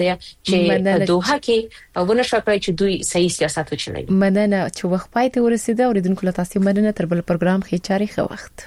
چې دوحه کې ونه شکرای چې دوی صحیح سیاست وچلوي. مننه چې وخت پای ته ورسیده. اوریدونکو له تاسو مننه. تر بل پروګرام کې چاري خو وخت.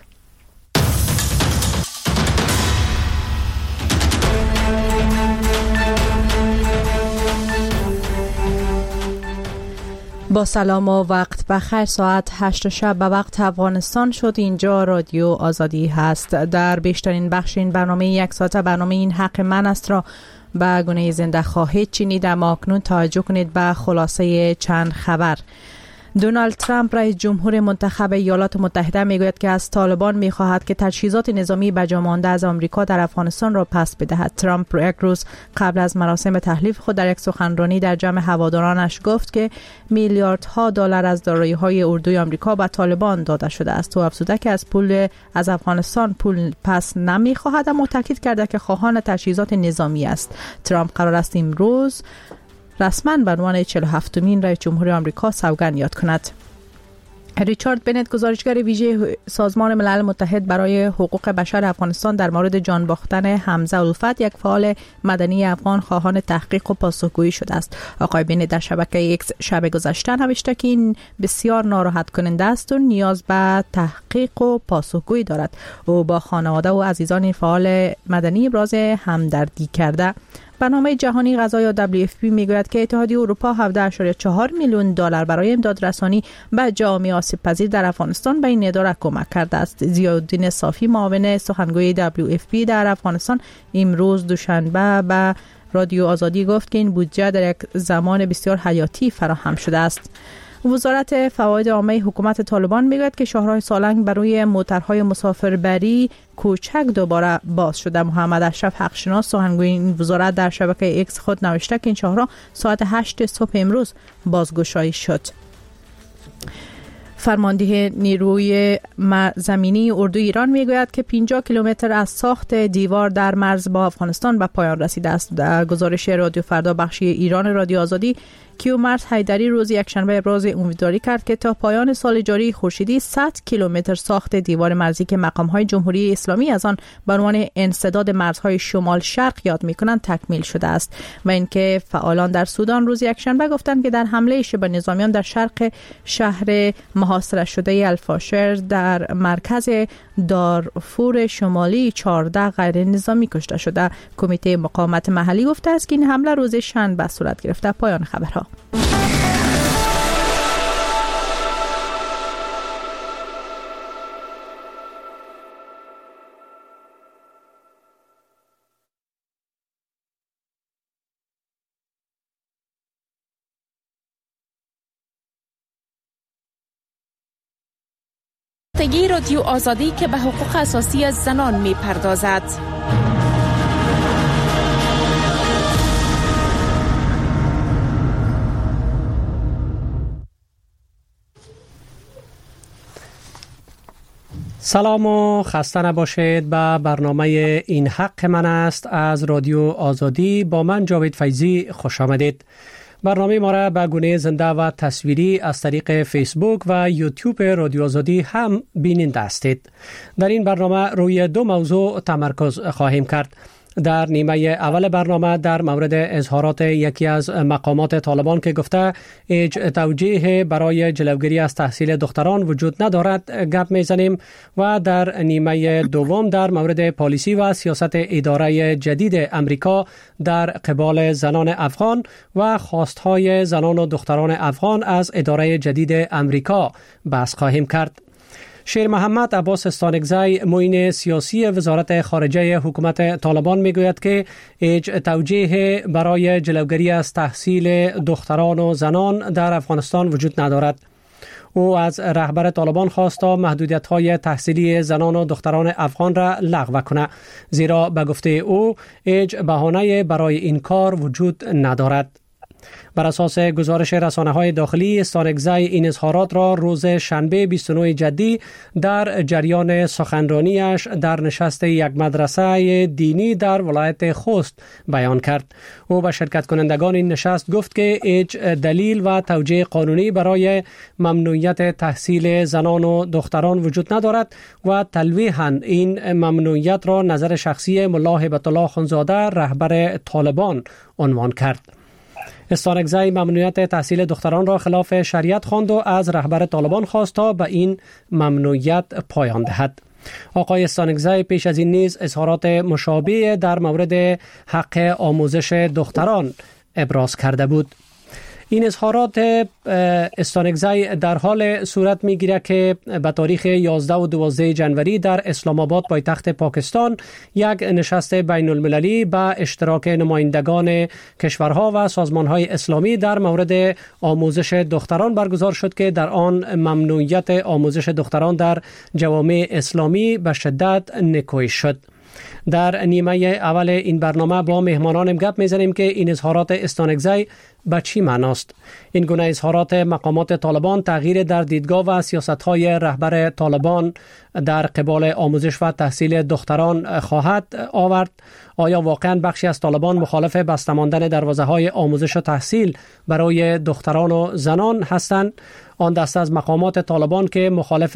با سلام و وقت بخیر. ساعت 8 شب به وقت افغانستان شد. اینجا رادیو آزادی هست. در بیشترین بخش این برنامه یک ساعته برنامه این حق من است را به گونه زنده خواهید شنید. اما اکنون توجه کنید به خلاصه چند خبر. دونالد ترامپ رئیس جمهور منتخب ایالات متحده میگوید که از طالبان میخواهد که تجهیزات نظامی بجا مانده از آمریکا در افغانستان را پس بدهد. ترامپ یک روز قبل از مراسم تحلیف خود در یک سخنرانی در جمع هوادارانش گفت که میلیاردها دلار از دارایی‌های اردوی آمریکا به طالبان داده شده است. او افزوده که از افغانستان پول پس نمیخواهد، اما تاکید کرده که خواهان تجهیزات نظامی است. ترامپ قرار است امروز رسما به عنوان 47مین رئیس جمهور آمریکا سوگند یاد کند. ریچارد بنت، گزارشگر ویژه سازمان ملل متحد برای حقوق بشر افغانستان، در مورد جان باختن حمزه الفت، یک فعال مدنی افغان، خواهان تحقیق و پاسخگویی شده است. آقای بنت در شبکه ایکس شب گذشته نوشته که این بسیار ناراحت کننده است و نیاز به تحقیق و پاسخگویی دارد. او با خانواده و عزیزان این فعال مدنی ابراز همدردی کرده. برنامه جهانی غذا یا WFP میگوید که اتحادیه اروپا 17.4 میلیون دلار برای امداد رسانی به جامعه آسیب پذیر در افغانستان به این اداره کمک کرده است. ضیاءالدین صافی، معاون سخنگوی WFP در افغانستان، امروز دوشنبه به رادیو آزادی گفت که این بودجه در یک زمان بسیار حیاتی فراهم شده است. وزارت فواید عامه حکومت طالبان میگوید که شاهراه سالنگ بر روی موترهای مسافربری کوچک دوباره باز شده. محمد اشرف حقشناس، سخنگوی این وزارت، در شبکه ایکس خود نوشته که این شاهراه ساعت 8 صبح امروز بازگشایی شد. فرمانده نیروی زمینی اردوی ایران میگوید که 50 کیلومتر از ساخت دیوار در مرز با افغانستان به پایان رسیده است. در گزارش رادیو فردا بخشی ایران رادیو آزادی، کیومرث حیدری روز یکشنبه ابراز امیدواری کرد که تا پایان سال جاری خورشیدی 100 کیلومتر ساخت دیوار مرزی که مقام‌های جمهوری اسلامی از آن به عنوان انسداد مرزهای شمال شرق یاد می‌کنند تکمیل شده است. و اینکه فعالان در سودان روز یکشنبه گفتند که در حمله شبه نظامیان در شرق شهر محاصره شده الفاشر در مرکز دارفور شمالی 14 غیر نظامی کشته شده. کمیته مقاومت محلی گفته است که این حمله روز شنبه صورت گرفته. پایان خبرها. رادیو آزادی که به حقوق اساسی زنان می‌پردازد. سلام و خسته نباشید. به برنامه این حق من است از رادیو آزادی با من جاوید فیضی خوش آمدید. برنامه ما را به گونه زنده و تصویری از طریق فیسبوک و یوتیوب رادیو آزادی هم بیننده هستید. در این برنامه روی دو موضوع تمرکز خواهیم کرد. در نیمه اول برنامه در مورد اظهارات یکی از مقامات طالبان که گفته هیچ توجیه برای جلوگیری از تحصیل دختران وجود ندارد گپ میزنیم و در نیمه دوم در مورد پالیسی و سیاست اداره جدید امریکا در قبال زنان افغان و خواستهای زنان و دختران افغان از اداره جدید امریکا بحث خواهیم کرد. شیر محمد عباس استانکزی، معین سیاسی وزارت خارجه حکومت طالبان میگوید که هیچ توجیه برای جلوگیری از تحصیل دختران و زنان در افغانستان وجود ندارد. او از رهبر طالبان خواست تا محدودیت‌های تحصیلی زنان و دختران افغان را لغو کنه، زیرا به گفته او هیچ بهانه‌ای برای این کار وجود ندارد. بر اساس گزارش رسانه‌های داخلی، استانکزی این اظهارات را روز شنبه 29 جدی در جریان سخنرانیش در نشست یک مدرسه دینی در ولایت خوست بیان کرد. او به شرکت کنندگان این نشست گفت که هیچ دلیل و توجیه قانونی برای ممنوعیت تحصیل زنان و دختران وجود ندارد و تلویحاً این ممنوعیت را نظر شخصی ملا هیبت الله خانزاده رهبر طالبان عنوان کرد. استانکزی ممنوعیت تحصیل دختران را خلاف شریعت خواند و از رهبر طالبان خواست تا به این ممنوعیت پایان دهد. آقای استانکزی پیش از این نیز اظهارات مشابه در مورد حق آموزش دختران ابراز کرده بود. این اظهارات استانکزی در حال صورت می‌گیرد که به تاریخ 11 و 12 جنوری در اسلام آباد پایتخت پاکستان یک نشست بین المللی به اشتراک نمایندگان کشورها و سازمان‌های اسلامی در مورد آموزش دختران برگزار شد که در آن ممنوعیت آموزش دختران در جوامع اسلامی به شدت نکوهش شد. در نیمه اول این برنامه با مهمانانم گپ میزنیم که این اظهارات استانکزی به چی معناست. این گونه اظهارات مقامات طالبان تغییر در دیدگاه و سیاست‌های رهبر طالبان در قبال آموزش و تحصیل دختران خواهد آورد؟ آیا واقعا بخشی از طالبان مخالف بسته ماندن دروازه‌های آموزش و تحصیل برای دختران و زنان هستند؟ آن دسته از مقامات طالبان که مخالف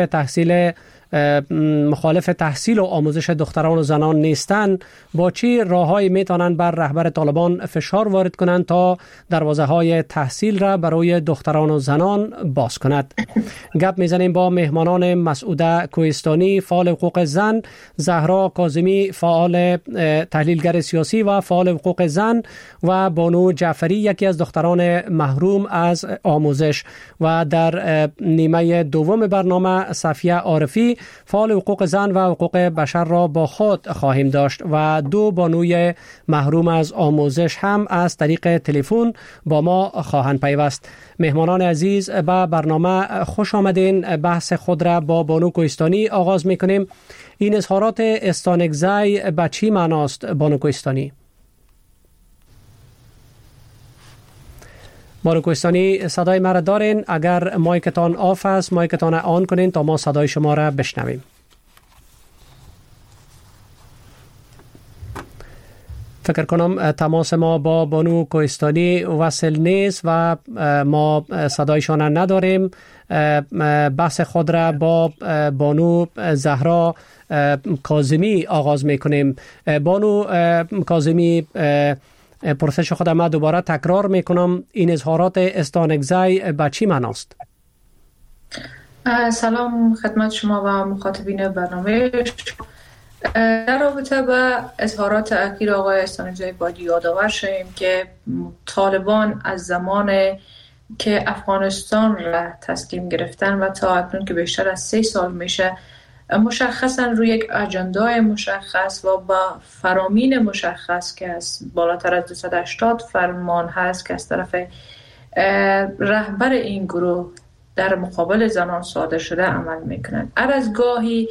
تحصیل و آموزش دختران و زنان نیستند، با چی راه‌هایی میتونن بر رهبر طالبان فشار وارد کنند تا دروازه‌های تحصیل را برای دختران و زنان باز کند؟ گپ میزنیم با مهمانان: مسعوده کوهستانی، فعال حقوق زن، زهرا کاظمی، فعال تحلیلگر سیاسی و فعال حقوق زن، و بانو جعفری، یکی از دختران محروم از آموزش. و در نیمه دوم برنامه صفیه عارفی، فعال حقوق زن و حقوق بشر را با خود خواهیم داشت و دو بانوی محروم از آموزش هم از طریق تلفن با ما خواهند پیوست. مهمانان عزیز، به برنامه خوش آمدین. بحث خود را با بانو کوهستانی آغاز میکنیم. این اظهارات استانکزی به چی معناست بانو کوهستانی؟ بانو کوهستانی، صدای مرا دارین؟ اگر مایکتان آف است مایکتان آن کنین تا ما صدای شما را بشنویم. فکر کنم تماس ما با بانو کوهستانی وصل نیست و ما صدایشان نداریم. بحث خود را با بانو زهرا کاظمی آغاز میکنیم. بانو کاظمی، پرسش خودم ما دوباره تکرار میکنم، این اظهارات استانکزی به چی معناست؟ سلام خدمت شما و مخاطبین برنامه. در رابطه با اظهارات اخیر آقای استانکزی باید یادآور شیم که طالبان از زمان که افغانستان را تسلیم گرفتن و تا اکنون که بیشتر از 3 سال میشه، مشخصا روی یک اجندای مشخص و با فرامین مشخص که از بالاتر از 280 فرمان هست که از طرف رهبر این گروه در مقابل زنان صادر شده عمل میکنند. هر از گاهی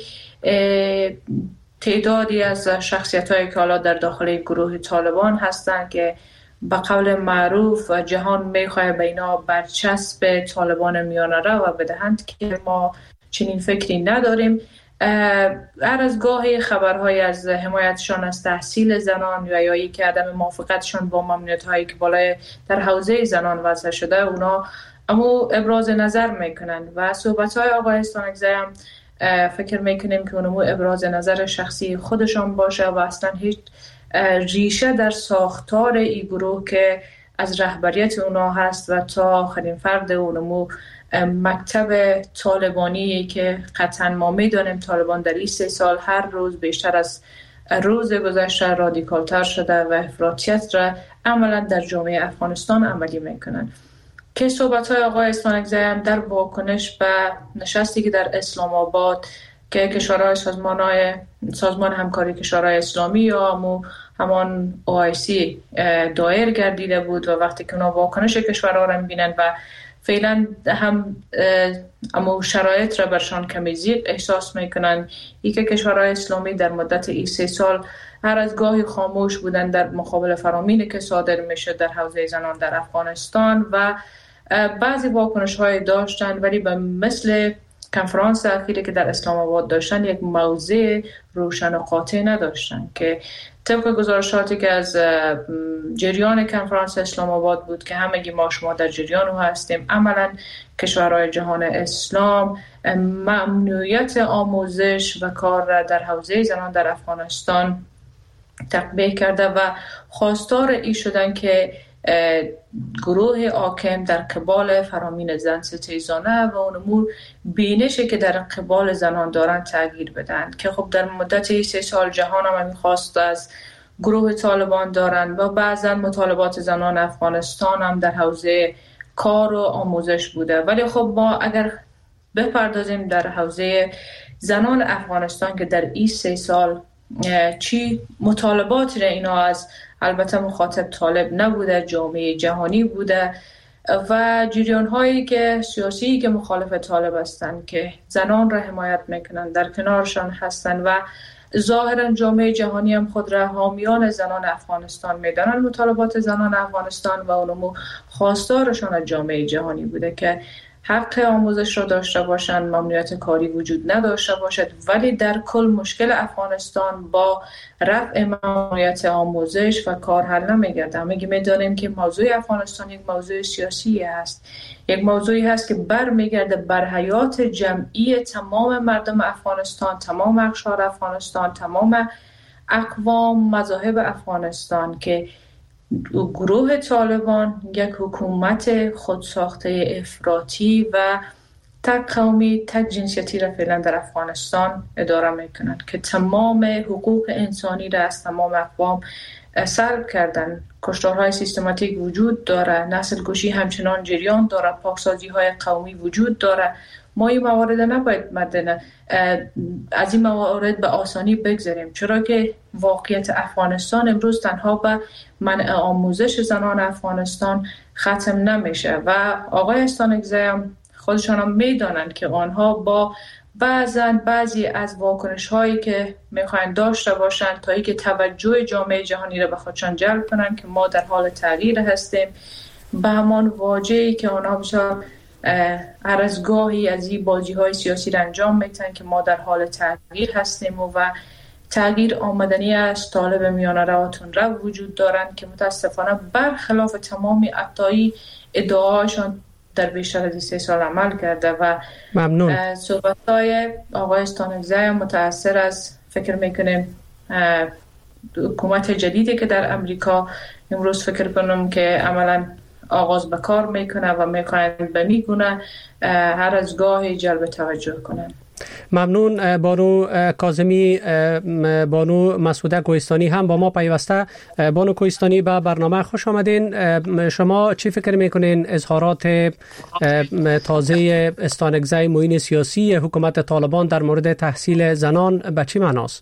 تعدادی از شخصیت‌هایی که حالا در داخل گروه طالبان هستند که به قول معروف جهان میخواه به اینا برچسب طالبان میانه رو و بدهند که ما چنین فکری نداریم. هر از گاهی خبرهای از حمایتشان از تحصیل زنان یا یایی که عدم موافقتشان با ممنوعیت‌هایی که بالای در حوزه زنان وضع شده اونا اما ابراز نظر میکنن و صحبت‌های آقای استانکزی هم فکر میکنیم که اونمو ابراز نظر شخصی خودشان باشه و اصلا هیچ ریشه در ساختار این گروه که از رهبریت اونا هست و تا آخرین فرد اونمو مکتب طالبانی که قطعا ما میدانیم طالبان در این 3 سال هر روز بیشتر از روز گذشته رادیکالتر شده و افراطیت را عملا در جامعه افغانستان عملی میکنن. که صحبت‌های آقای استانکزی هم در واکنش به نشستی که در اسلام آباد که کشورهای سازمان همکاری کشورهای اسلامی یا همان OIC دایر گردیده بود و وقتی که اونا واکنش کشورها را می‌بینن و فعلا هم اما شرایط را برشان کمی ضیق احساس میکنن. ای که کشورهای اسلامی در مدت این 3 سال هر از گاهی خاموش بودن در مقابل فرامینی که صادر میشه در حوزه زنان در افغانستان و بعضی واکنش های داشتن، ولی به مثل کنفرانس اخیری که در اسلام آباد داشتن یک موضع روشن و قاطع نداشتن که طبق گزارشاتی که از جریان کنفرانس اسلام آباد بود که همگی ما شما در جریان هستیم، عملا کشورهای جهان اسلام ممنوعیت آموزش و کار را در حوزه زنان در افغانستان تقبیح کرده و خواستار ای شدن که گروه حاکم در قبال فرامین زن ستیزانه و اون امور بینشی که در قبال زنان دارن تغییر بدن که خب در مدت 3 سال جهان هم خواست از گروه طالبان دارن و بعضا مطالبات زنان افغانستان هم در حوزه کار و آموزش بوده. ولی خب ما اگر بپردازیم در حوزه زنان افغانستان که در این 3 سال چی مطالباتی را اینا از البته مخاطب طالب نبوده، جامعه جهانی بوده و جریان هایی که سیاسی که مخالف طالب هستند که زنان را حمایت میکنن در کنارشان هستند و ظاهرا جامعه جهانی هم خود را حامیان زنان افغانستان میدانند. مطالبات زنان افغانستان و اونمو خواستارشان از جامعه جهانی بوده که حق آموزش را داشته باشند، ممنوعیت کاری وجود نداشته باشد، ولی در کل مشکل افغانستان با رفع ممنوعیت آموزش و کار حل نمیگرده. همگی میدانیم که موضوع افغانستان یک موضوع سیاسی است، یک موضوعی هست که برمیگرده بر حیات جمعی تمام مردم افغانستان، تمام اقشار افغانستان، تمام اقوام مذاهب افغانستان که گروه طالبان یک حکومت خودساخته افراطی و تک قومی تک جنسیتی را فعلا در افغانستان اداره میکنند که تمام حقوق انسانی را از تمام اقوام سلب کردن. کشتارهای سیستماتیک وجود داره، نسل کشی همچنان جریان داره، پاکسازی های قومی وجود داره. ما این موارد نباید از این موارد به آسانی بگذاریم، چرا که واقعیت افغانستان امروز تنها به منع آموزش زنان افغانستان ختم نمیشه و آقای استانکزی هم خودشان هم میدانند که آنها با بعضی از واکنش هایی که میخواین داشته باشند تا اینکه توجه جامعه جهانی را به خودشان جلب کنند که ما در حال تغییر هستیم، به همان واجهی که آنها بسیار هر از گاهی از این بازی های سیاسی را انجام میتن که ما در حال تغییر هستیم و تغییر آمدنی از طالب میانه رواتون را وجود دارند که متاسفانه برخلاف تمامی ادعاهاشون در بیشتر از 3 سال عمل کرده و ممنون. صحبت‌های آقای استانکزی متأثر از فکر میکنیم حکومت جدیدی که در امریکا امروز فکر کنم که عملاً آغاز به کار میکنه و میخواین به میگونه هر از گاهی جلب توجه کنن. ممنون. بانو کاظمی، بانو مسعوده کوهستانی هم با ما پیوسته. بانو کوهستانی به برنامه خوش آمدین. شما چی فکر میکنین اظهارات تازه استانکزی معین سیاسی حکومت طالبان در مورد تحصیل زنان به چی معناست؟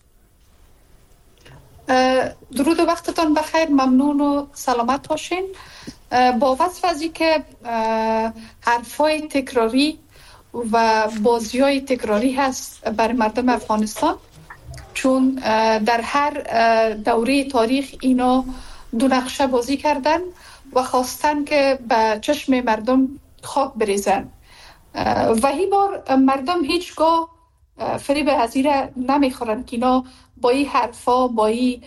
درود و وقتتان بخیر، ممنون و سلامت باشین. با وصف از این که حرفای تکراری و بازی‌های تکراری هست برای مردم افغانستان، چون در هر دوره تاریخ اینا دو نقشه بازی کردن و خواستن که به چشم مردم خاک بریزن و این بار مردم هیچگاه فریب هزیره نمیخورن که اینا با این حرفا، با این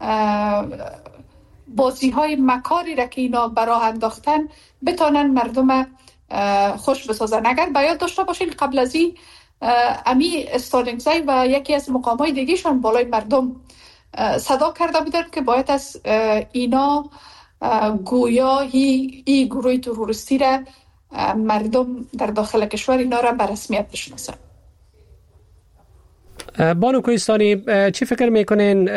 بازی‌های مکاری را که اینا براه انداختن بتانن مردم خوش بسازن. اگر باید داشته باشین قبل از این امی استانکزی و یکی از مقامای دیگهشان بالای مردم صدا کرده بودن که باید از اینا گویا این گروه تروریستی را مردم در داخل کشور اینا را به رسمیت بشناسن. بانو کوهستانی، چی فکر میکنین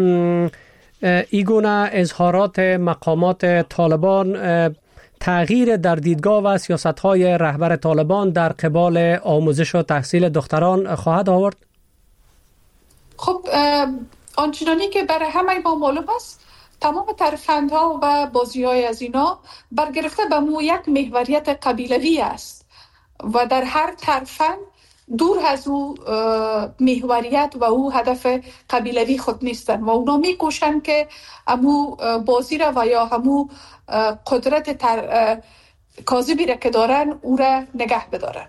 ایگونه اظهارات مقامات طالبان تغییر در دیدگاه و سیاست‌های رهبر طالبان در قبال آموزش و تحصیل دختران خواهد آورد؟ خب آنچنانی که برای همه ما معلوم است، تمام ترفندها و بازی‌های از اینا برگرفته به مو یک محوریت قبیلوی است و در هر ترفند دور از او محوریت و او هدف قبیلوی خود نیستن و اونا میکوشن که همو بازی را و یا همو قدرت کاذبی را که دارن او را نگه بدارن.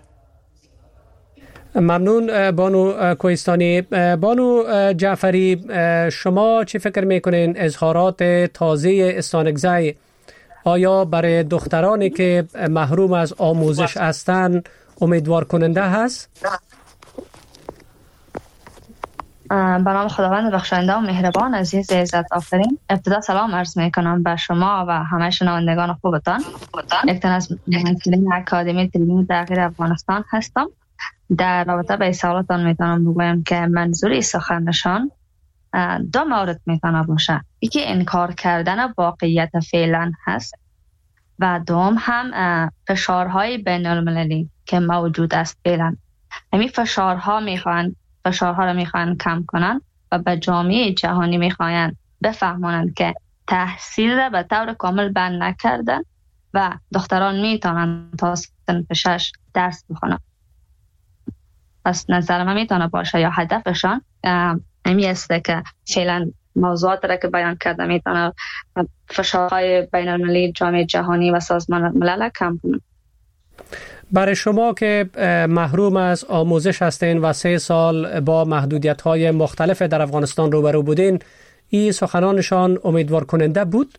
ممنون بانو کوهستانی. بانو جعفری، شما چی فکر میکنین اظهارات تازه استانکزی آیا برای دخترانی که محروم از آموزش هستند امیدوار کننده هست؟ به نام خداوند بخشاینده و مهربان. عزیز عزت آفرین، ابتدا سلام عرض میکنم به شما و همه شنوندگان خوبتان. یک تن از ممثلین اکادمی تلویزیون تغییر افغانستان هستم. در رابطه به سوالاتان میتونم بگویم که منظوری سخنشان دو مورد میتونه باشه. یکی انکار کردن واقعیت فعلا هست و دوم هم فشارهای بین المللی که موجود است فعلا. همین فشارها رو میخوان کم کنن و به جامعه جهانی میخوان بفهمونن که تحصیل را به طور کامل بند نکردن و دختران میتونن تا صنف 6 درس بخونن. پس نظر من میتونه باشه یا هدفشان همی است که فعلا موضوعات را که بیان کرده میتونه فشارهای بین المللی جامعه جهانی و سازمان ملل کم کنن. برای شما که محروم از آموزش هستین و 3 سال با محدودیت‌های مختلف در افغانستان روبرو بودین، این سخنانشان امیدوار کننده بود؟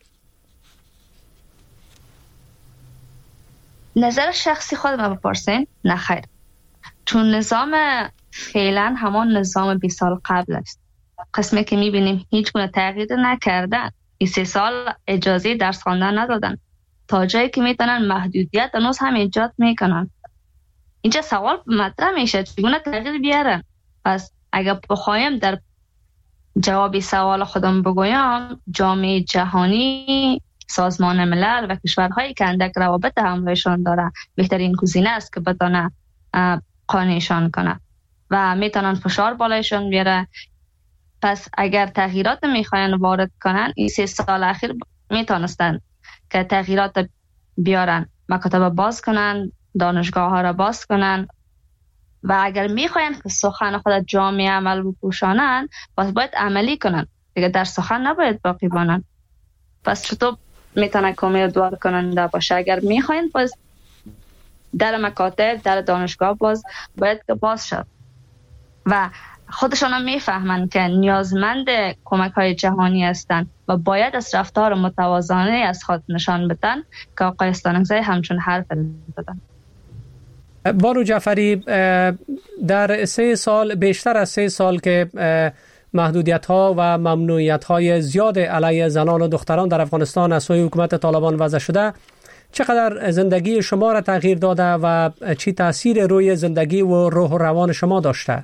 نظر شخصی خود ما بپرسین؟ نه خیر. چون نظام فعلا همان نظام 20 سال قبل است. قسمی که میبینیم هیچ گونه تغییر نکردن. این 3 سال اجازه درس خواندن ندادن. تا جایی که میتونن محدودیت هنوز هم ایجاد میکنن. اینجا سوال مطرح میشه چگونه تغییر بیارن. پس اگر بخوایم در جواب سوال خودم بگویم، جامعه جهانی، سازمان ملل و کشورهایی که اندک روابط همراهشان داره بهترین گزینه است که بتونه قانعشان کنه و میتونن فشار بالایشان بیاره. پس اگر تغییرات میخواین وارد کنن، این 3 سال اخیر میتونستن که تغییرات بیارن، مکاتب باز کنن، دانشگاه ها را باز کنن و اگر میخواین که سخن خود جامعه عمل بپوشانن، پس باید عملی کنن دیگه، در سخن نباید باقی بانن. پس چطور میتونه که امیدوار کننده باشه؟ اگر میخواین پس در مکاتب، در دانشگاه باید که باز شد و خودشان هم میفهمند که نیازمند کمک های جهانی هستند و باید از رفتار متوازنه از خود نشان بدن که آقای استانکزی همچون حرف زدن. بانو جعفری، در 3 سال، بیشتر از 3 سال که محدودیت ها و ممنوعیت های زیاد علیه زنان و دختران در افغانستان از سوی حکومت طالبان وضع شده، چقدر زندگی شما را تغییر داده و چی تاثیر روی زندگی و روح و روان شما داشته؟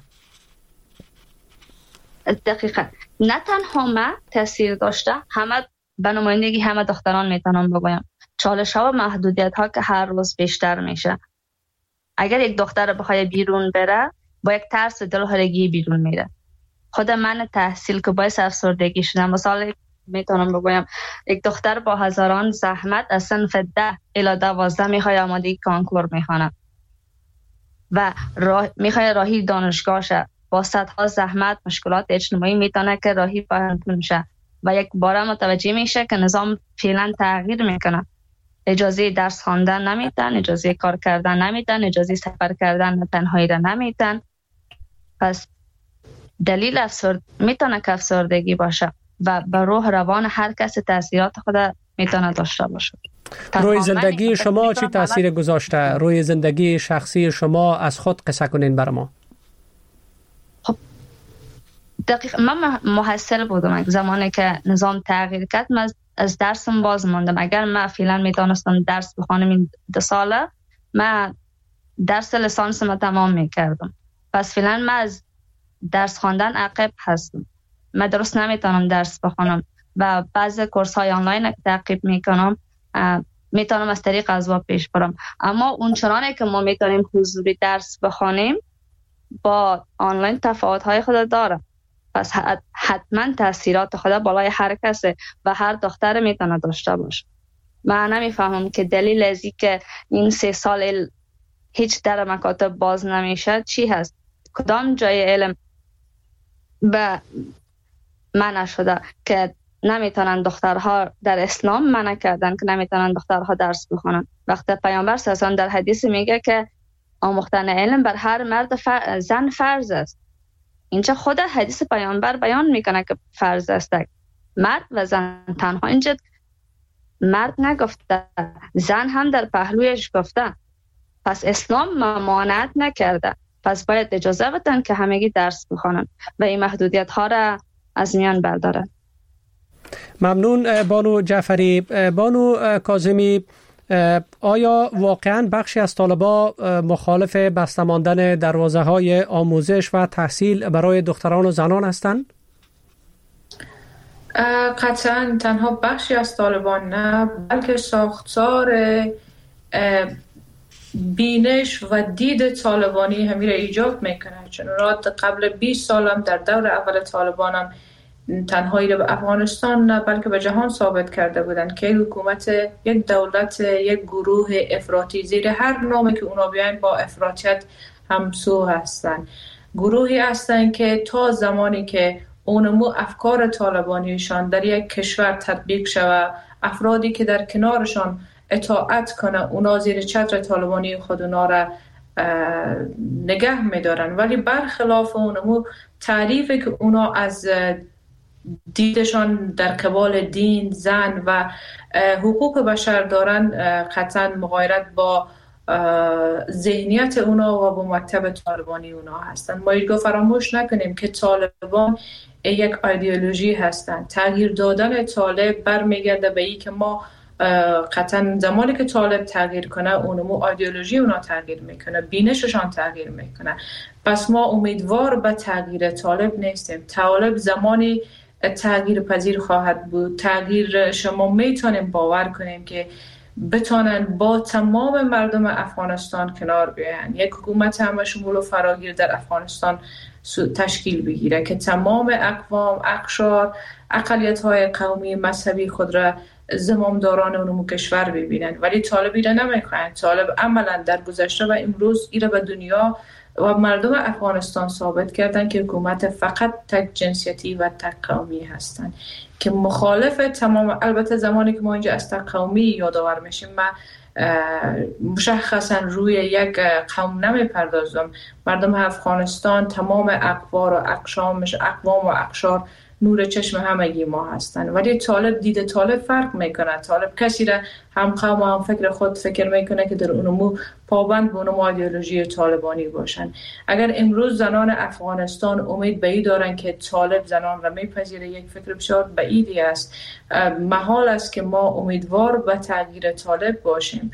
دقیقا نه تنها ما تاثیر داشته، همه به نمایندگی همه دختران میتونم بگویم چالش ها و محدودیت ها که هر روز بیشتر میشه. اگر یک دختر بخواد بیرون بره با یک ترس و دلهرگی بیرون میره. خود من تحصیل که باعث افسردگی شدم. مثلا میتونم بگویم یک دختر با هزاران زحمت از صنف 10 الی 12 میخواد آمادگی کانکور میخونه و میخواد راهی دانشگاه شه، با صدها زحمت مشکلات اجتماعی میتونه که راهی پاهنتون شه و یک بار متوجه میشه که نظام فعلا تغییر میکنه. اجازه درس خواندن نمیدن، اجازه کار کردن نمیدن، اجازه سفر کردن تنهایی را نمیدن. پس دلیل میتونه که افسردگی باشه و به روح روان هر کس تاثیرات خود میتونه داشته باشه. روی زندگی شما چی تاثیر گذاشته؟ روی زندگی شخصی شما از خود قصه کنین بر ما. خب دقیقا من محصل بودم زمانی که نظام تغییر کرد. من از درسم باز موندم. اگر من فعلا میتونستم درس بخونم این 2 ساله، من درس لیسانس ما تمام میکردم. پس فعلا من از درس خواندن عقب هستم. من درست نمیتونم درس بخونم و بعضی کورس های آنلاین که تعقیب میکنم میتونم از طریق ازوا پیش برم. اما اون چنانه که ما میتونیم حضوری درس بخونیم با آنلاین تفاوت های خود داره. پس حتما تاثیرات خدا بالای هر کسه و هر دختر میتونه داشته باشه. من نمیفهمم که دلیل از این که این 3 سال هیچ در مکاتب باز نمیشه چی هست. کدام جای علم به منع شده که نمیتونن دخترها در اسلام منع کردن که نمیتونن دخترها درس بخونن. وقتی پیامبر صلی الله علیه و آله در حدیث میگه که آموختن علم بر هر مرد زن فرض است. اینجا خود حدیث پیامبر بیان میکنه که فرض است. مرد و زن تنها اینجا مرد نگفته، زن هم در پهلویش گفته. پس اسلام ممانعت نکرده، پس باید اجازه بدن که همگی درس بخونن و این محدودیت ها را از میان بردارن. ممنون بانو جعفری. بانو کاظمی، آیا واقعا بخشی از طالبا مخالف بسته ماندن دروازه های آموزش و تحصیل برای دختران و زنان هستند؟ قطعا تنها بخشی از طالبان نه، بلکه ساختار بینش و دید طالبانی همین را ایجاب میکنه. چون قبل 20 سالم در دور اول طالبانم تنهایی را به افغانستان نه بلکه به جهان ثابت کرده بودند که حکومت یک دولت، یک گروه افراطی زیر هر نامی که اونا بیاین با افراطیت همسو هستند. گروهی هستند که تا زمانی که اونمو افکار طالبانیشان در یک کشور تطبیق شود، افرادی که در کنارشان اطاعت کنه اونا زیر چتر طالبانی خود اونا را نگه میدارن. ولی برخلاف اونمو تعریفی که اونا از دیدشان در قبال دین، زن و حقوق بشر دارن قطعا مغایرت با ذهنیت اونا و با مکتب طالبانی اونا هستن. ما اینو فراموش نکنیم که طالبان یک ایدئولوژی هستند. تغییر دادن طالب برمیگرده به این که ما قطعا زمانی که طالب تغییر کنه اونمو ایدئولوژی اونا تغییر میکنه، بینششان تغییر میکنه. پس ما امیدوار به تغییر طالب نیستیم. طالب زمانی تغییر پذیر خواهد بود. تغییر شما میتونیم باور کنیم که بتونن با تمام مردم افغانستان کنار بیاین، یک حکومت همه شمول و فراگیر در افغانستان تشکیل بگیره که تمام اقوام، اقشار، اقلیت‌های قومی، مذهبی خود را زمامداران اونمو کشور ببینن. ولی طالبی را نمیخواین. طالب عملا در گذشته و امروز ایره به دنیا و مردم افغانستان ثابت کردن که حکومت فقط تک جنسیتی و تک قومی هستن که مخالف تمام. البته زمانی که ما اینجا از تک قومی یادآور میشیم ما مشخصا روی یک قوم نمیپردازم. مردم افغانستان تمام اقوام و اقشار نور چشم همگی ما هستن. ولی طالب دید طالب فرق میکنه. طالب کسی را هم قوم و هم فکر خود فکر میکنه که در اونمو پابند به اونمو ایدئولوژی طالبانی باشن. اگر امروز زنان افغانستان امید به این دارن که طالب زنان را میپذیره، یک فکر بسیار بعیدی است. محال است که ما امیدوار به تغییر طالب باشیم.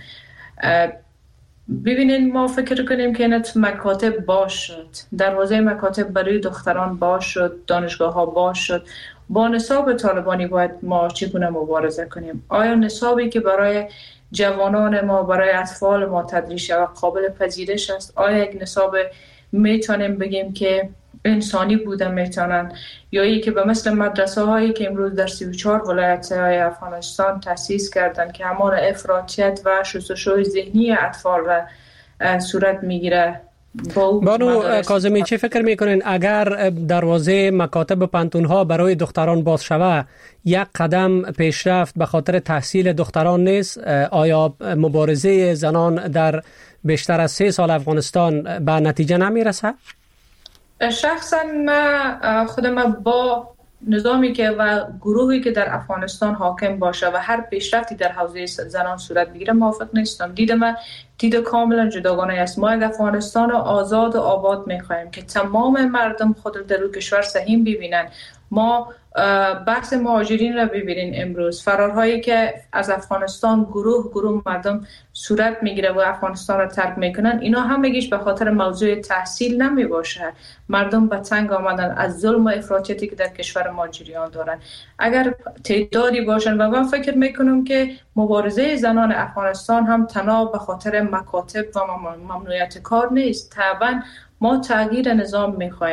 ببینین ما فکر کنیم که اینت مکاتب باز شد، دروازه مکاتب برای دختران باز شد، دانشگاه ها باز شد. با نصاب طالبانی باید ما چگونه مبارزه کنیم؟ آیا نصابی که برای جوانان ما، برای اطفال ما تدریس و قابل پذیرش است؟ آیا یک نصاب میتونیم بگیم که انسانی بوده میتونن، یا ای که به مثل مدرسه هایی که امروز در 34 ولایت های افغانستان تأسیس کردن که همان افراطیت و شستشوی ذهنی اطفال را صورت میگیره؟ بانو کاظمی چه فکر میکنین اگر دروازه مکاتب و پانتون ها برای دختران باز شود یک قدم پیشرفت به خاطر تحصیل دختران نیست؟ آیا مبارزه زنان در بیشتر از 3 سال افغانستان به نتیجه نمیرسه؟ شخصا خودم با نظامی که و گروهی که در افغانستان حاکم باشه و هر پیشرفتی در حوزه زنان صورت بگیره موافق نیستم. دید کاملا جداگانه است. ما یک افغانستان آزاد و آباد می‌خوایم که تمام مردم خود در کشور سهیم ببینن. ما بحث مهاجرین را ببینین، امروز فرارهایی که از افغانستان گروه مردم صورت میگیره و افغانستان را ترک میکنن، اینا هم بگیش به خاطر موضوع تحصیل نمی باشه. مردم به تنگ آمدن از ظلم و افراطیتی که در کشور ما جریان دارن. اگر تعدادی باشن و من فکر میکنم که مبارزه زنان افغانستان هم تنها به خاطر مکاتب و ممنوعیت کار نیست. طبعا ما تغییر نظام میخوایم.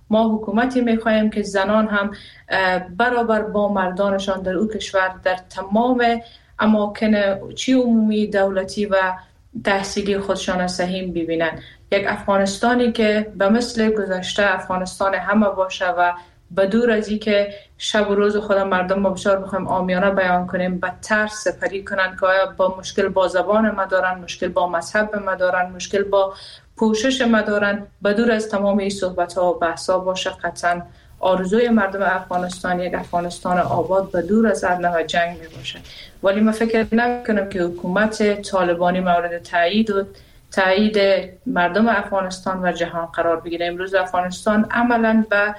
ما حکومتی میخواهیم که زنان هم برابر با مردانشان در او کشور در تمام اماکن چی عمومی، دولتی و تحصیلی خودشان سهیم ببینند. یک افغانستانی که به مثل گذشته افغانستان همه باشه و بدور از این که شب و روز خود مردم ما بسیار بخوایم عامیانه بیان کنیم به ترس سپری کنند که آیا با مشکل با زبان ما دارن، مشکل با مذهب ما دارن، مشکل با پوشش ما دارن، بدور از تمام این صحبت ها و بحث ها باشه. قطعا آرزوی مردم افغانستان یک افغانستان آباد بدور از هر نوع جنگ می باشه. ولی من فکر نکنم که حکومت طالبانی مورد تایید مردم افغانستان و جهان قرار بگیره. امروز افغانستان عملاً به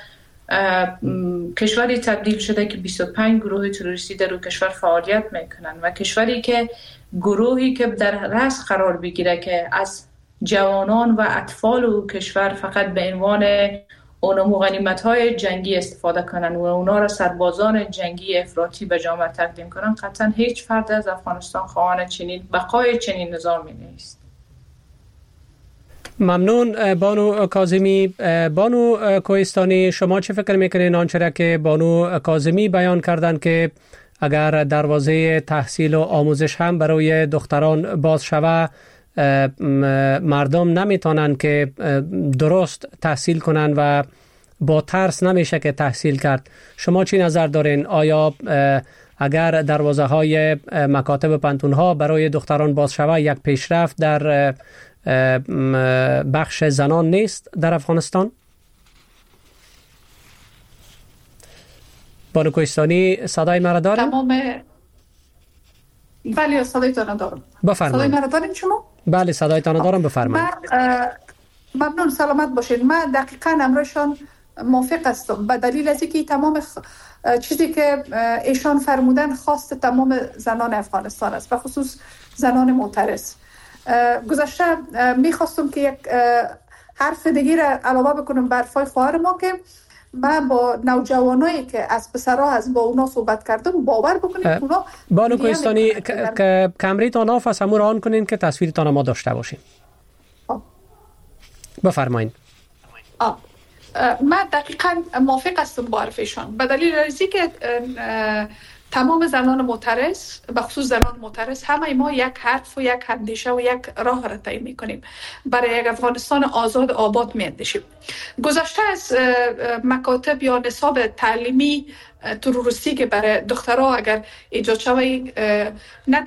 کشوری تبدیل شده که 25 گروه تروریستی در اون کشور فعالیت میکنن و کشوری که گروهی که در رأس قرار بگیره که از جوانان و اطفال او کشور فقط به عنوان اونمو غنیمت‌های جنگی استفاده کنن و اونا را سربازان جنگی افراطی به جامعه تقدیم کنن، قطعا هیچ فرد از افغانستان خواهان چنین بقای چنین نظامی نیست. ممنون بانو کاظمی. بانو کوهستانی، شما چه فکر میکنین آنچه را که بانو کاظمی بیان کردن که اگر دروازه تحصیل و آموزش هم برای دختران باز شود، مردم نمیتونن که درست تحصیل کنن و با ترس نمیشه که تحصیل کرد. شما چی نظر دارین؟ آیا اگر دروازه های مکاتب پانتون ها برای دختران باز شود یک پیشرفت در بخش زنان نیست در افغانستان؟ بانو کوهستانی صدای مرا داریم؟ بله صدایتان دارم. بفرمایید. صدای مرا دارین شما؟ بله صدایتان دارم، بفرمایید. ممنون، سلامت باشین. من دقیقاً امرشان موافق هستم به دلیل از اینکه تمام چیزی که ایشان فرمودن خواست تمام زنان افغانستان است، به خصوص زنان معترض. گذشته میخواستم که یک حرف دیگه را علاوه بکنم بر حرفای خواهر ما که من با نوجوانایی که از پسرها از با اونا صحبت کردم باور بکنید اونا. بانو کوهستانی کمریتان آف است، همون را آن کنین که تصویرتان ما داشته باشیم. بفرمایید. من دقیقاً موافق هستم با حرفشان به دلیل از اینکه تمام زنان معترض، به خصوص زنان معترض، همه ما یک حرف و یک اندیشه و یک راه را طی می‌کنیم. برای یک افغانستان آزاد آباد می‌اندیشیم. گذشته از مکاتب یا نصاب تعلیمی تروریستی که برای دخترها اگر ایجاد شود، نه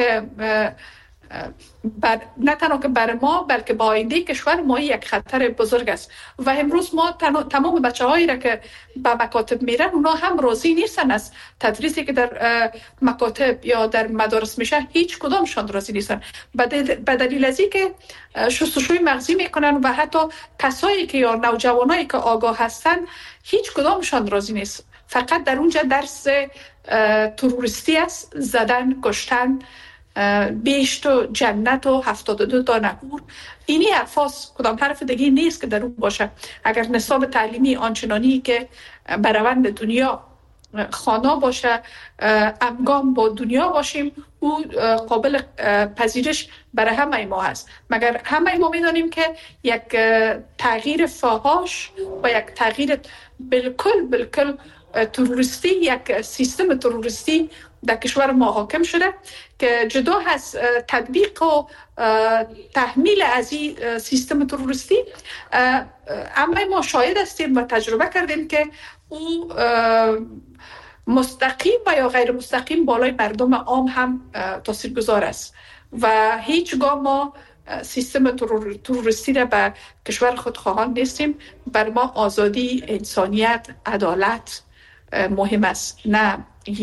تنها که برای ما بلکه با آینده کشور ما یک خطر بزرگ است و امروز ما تمام بچه‌هایی را که به مکاتب میرن اونا هم راضی نیستن از تدریسی که در مکاتب یا در مدارس میشه، هیچ کدامشان راضی نیستن به دلیل از اینکه شستشوی مغزی میکنن و حتی کسایی که یا نوجوانایی که آگاه هستن هیچ کدامشان راضی نیست. فقط در اونجا درس تروریستی است، زدن، کشتن، بیشت و جنت و 72 تا نهور. اینی حرفاست، کدام حرف دیگه نیست که در اون باشه. اگر نصاب تعلیمی آنچنانی که بروند دنیا خوانا باشه، همگام با دنیا باشیم، او قابل پذیرش برای همه ما هست. مگر همه ما میدانیم که یک تغییر فاحش و یک تغییر بالکل تروریستی، یک سیستم تروریستی در کشور ما حاکم شده که جدا از تطبیق و تحمیل از این سیستم تروریستی، اما ما شاهد هستیم و تجربه کردیم که او مستقیم و یا غیر مستقیم بالای مردم عام هم تاثیرگذار است و هیچگاه ما سیستم تروریستی را به کشور خود خواهان نیستیم. بر ما آزادی، انسانیت، عدالت مهم است، نه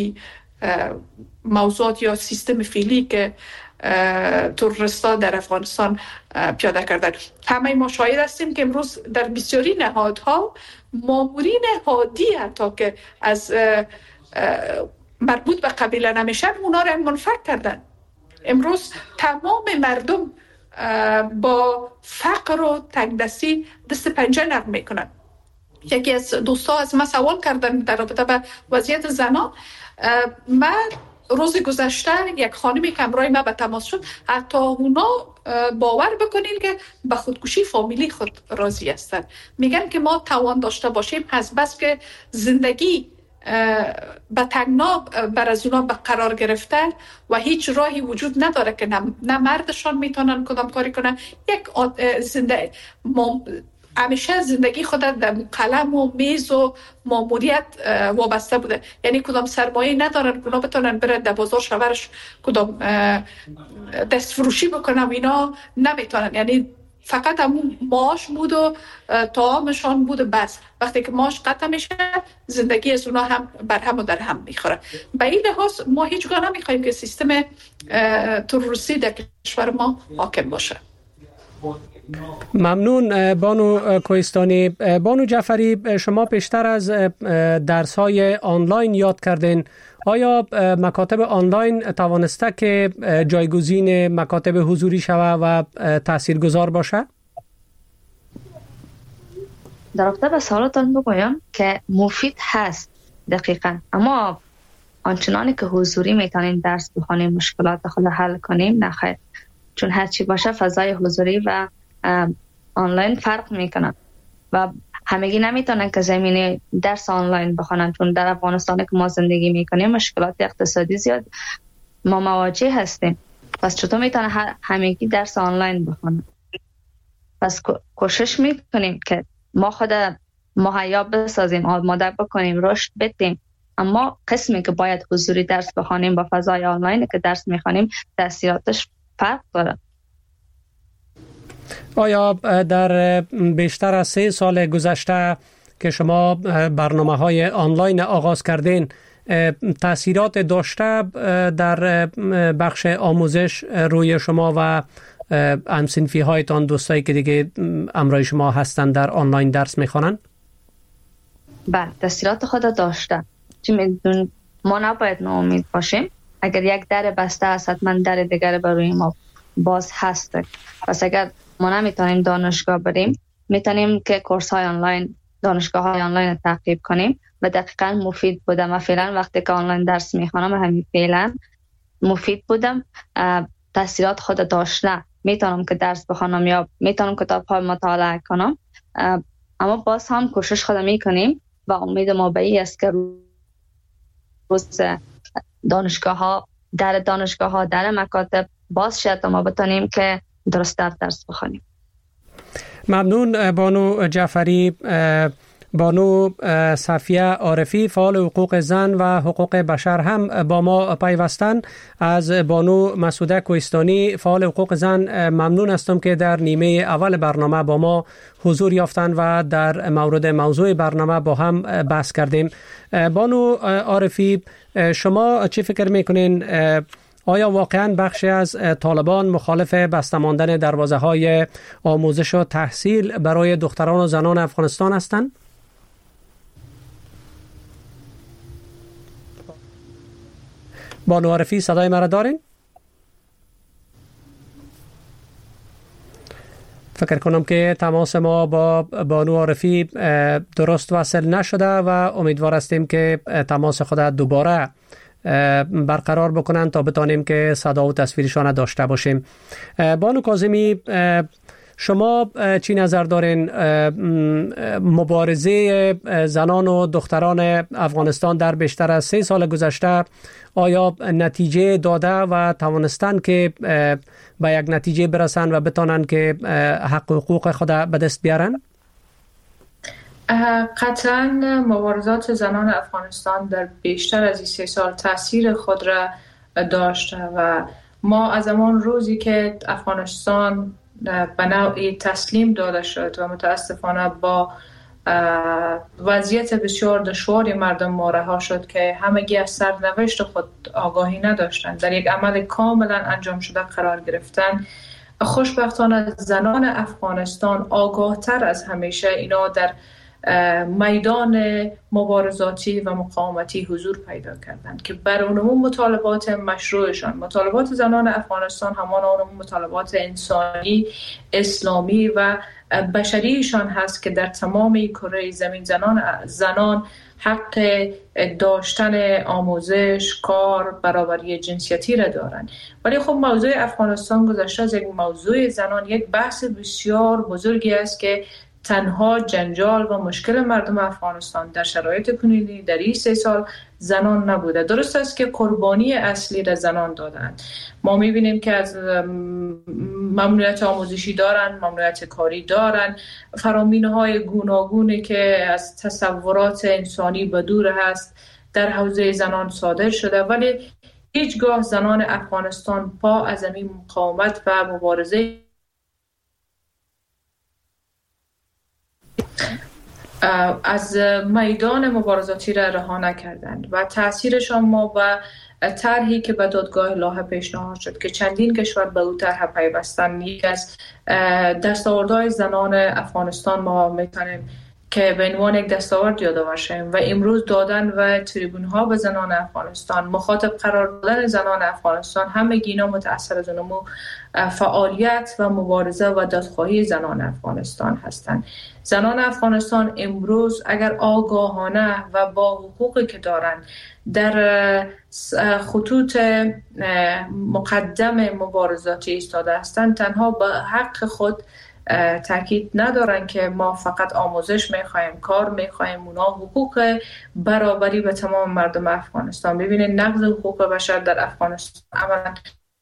موضوعات یا سیستم فعلی که تروریست‌ها در افغانستان پیاده کردن. همه ما شاهد هستیم که امروز در بسیاری نهادها مامورین هادی حتی که از مربوط به قبیله نمیشن اونا را منفک کردن. امروز تمام مردم با فقر و تنگدستی دست پنجه نرم میکنن. یکی از دوستا از ما سوال کردن در رابطه با وضعیت زنان. من روز گذشته یک خانمی که همراه ما به تماس شد، حتی اونا باور بکنین که به خودکشی فامیلی خود راضی هستند. میگن که ما توان داشته باشیم از بس که زندگی به تنگنا بر از اونا به قرار گرفتن و هیچ راهی وجود نداره که نه مردشان میتونن کدام کاری کنن. یک همیشه زندگی خود در قلم و میز و ماموریت وابسته بوده، یعنی کدام سرمایه ندارن که بتونن بره در بازار شورش کدام دست فروشی بکنن، اینا نمیتونن، یعنی فقط همون معاش بود و طعامشان بود بس. وقتی که معاش قطع میشه زندگی از اونا هم بر هم و در هم میخوره. به این لحاظ ما هیچگاه نمیخوایم که سیستم تروریستی در کشور ما حاکم باشه. ممنون بانو کوهستانی. بانو جعفری، شما پیشتر از درس‌های آنلاین یاد کردین. آیا مکاتب آنلاین توانسته که جایگزین مکاتب حضوری شود و تاثیرگذار باشه؟ در رابطه به سوالتان بگویم که مفید هست دقیقاً، اما آنچنانی که حضوری میتونیم درس بخونیم مشکلات خود حل کنیم نخیر، چون هرچی باشه فضای حضوری و آنلاین فرق میکنن و همگی نمیتونن که زمینه درس آنلاین بخونن، چون در افغانستان که ما زندگی میکنیم مشکلات اقتصادی زیاد ما مواجه هستیم. پس چطور میتونن همگی درس آنلاین بخونن؟ پس کوشش میکنیم که ما خود مهیا بسازیم، آماده بکنیم، رشد بدیم، اما قسمی که باید حضوری درس بخونیم با فضای آنلاین که درس میخونیم تاثیراتش فرق داره. آیا در بیشتر از 3 سال گذشته که شما برنامه‌های آنلاین آغاز کردین تأثیرات داشته در بخش آموزش روی شما و هم‌صنفی هایتان، دوستایی که دیگه همراه شما هستن در آنلاین درس میخوانن؟ بله، تأثیرات خود داشته. ما نباید ناامید باشیم. اگر یک در بسته است حتما در دیگر برای ما باز هست. پس اگر ما نمیتونیم دانشگاه بریم، میتونیم که کورس های آنلاین، دانشگاه های آنلاین تعقیب کنیم و دقیقاً مفید بودم. و فعلا وقتی که آنلاین درس میخوانم همین فعلا مفید بودم، تاثیرات خود داشته. میتونم که درس بخونم یا میتونم کتاب های مطالعه کنم، اما باز هم کوشش خود میکنیم و امید ما به این است که روز دانشگاه ها در مکاتب باز شد و ما بتونیم که درست درس بخونیم. ممنون بانو جعفری. بانو صفیه عارفی فعال حقوق زن و حقوق بشر هم با ما پیوستن. از بانو مسعوده کوهستانی فعال حقوق زن ممنون هستم که در نیمه اول برنامه با ما حضور یافتن و در مورد موضوع برنامه با هم بحث کردیم. بانو عارفی، شما چی فکر میکنین؟ آیا واقعاً بخشی از طالبان مخالف بسته ماندن دروازه‌های آموزش و تحصیل برای دختران و زنان افغانستان هستند؟ بانو عارفی، صدای مرا دارین؟ فکر کنم که تماس ما با بانو عارفی درست وصل نشده و امیدوار هستیم که تماس خود دوباره برقرار بکنن تا بتانیم که صدا و تصویرشان داشته باشیم. بانو کاظمی، شما چی نظر دارین؟ مبارزه زنان و دختران افغانستان در بیشتر از 3 سال گذشته آیا نتیجه داده و توانستن که به یک نتیجه برسن و بتانن که حق و حقوق خود به دست بیارن؟ قطعا مبارزات زنان افغانستان در بیشتر از 3 سال تاثیر خود را داشته و ما از همان روزی که افغانستان به نوعی تسلیم داده شد و متاسفانه با وضعیت بسیار دشواری مردم ما رها شد که همگی از سرنوشت خود آگاهی نداشتند، در یک عمل کاملا انجام شده قرار گرفتن. خوشبختانه زنان افغانستان آگاهتر از همیشه اینا در میدان مبارزاتی و مقاومتی حضور پیدا کردند که برانمون مطالبات مشروعشان، مطالبات زنان افغانستان همان مطالبات انسانی، اسلامی و بشریشان هست که در تمام کره زمین زنان حق داشتن آموزش، کار، برابری جنسیتی را دارند. ولی خب موضوع افغانستان گذشته از یک موضوع زنان یک بحث بسیار بزرگی است که تنها جنجال و مشکل مردم افغانستان در شرایط کنونی در این 3 سال زنان نبوده. درست است که قربانی اصلی را زنان دادند. ما می‌بینیم که از ممنوعیت آموزشی دارن، ممنوعیت کاری دارن، فرامین‌های گوناگونی که از تصورات انسانی بدور هست در حوزه زنان صادر شده، ولی هیچگاه زنان افغانستان پا از این مقاومت و مبارزه از میدان مبارزاتی را رها نکردند و تاثیرشان ما و طرحی که به دادگاه لاهه پیشنهاد شد که چندین کشور به او طرح پیوستند، یکی از دستاوردهای زنان افغانستان ما میتونیم که به عنوان یک دستاورد یادآور شویم و امروز دادن و تریبون ها به زنان افغانستان، مخاطب قرار دادن زنان افغانستان، همه اینا متأثر از نمو فعالیت و مبارزه و دادخواهی زنان افغانستان هستند. زنان افغانستان امروز اگر آگاهانه و با حقوقی که دارند در خطوط مقدم مبارزاتی ایستاده هستند، تنها به حق خود تاکید ندارن که ما فقط آموزش میخوایم، کار میخوایم، اونا حقوق برابری به تمام مردم افغانستان. ببینید نقض حقوق بشر در افغانستان عملا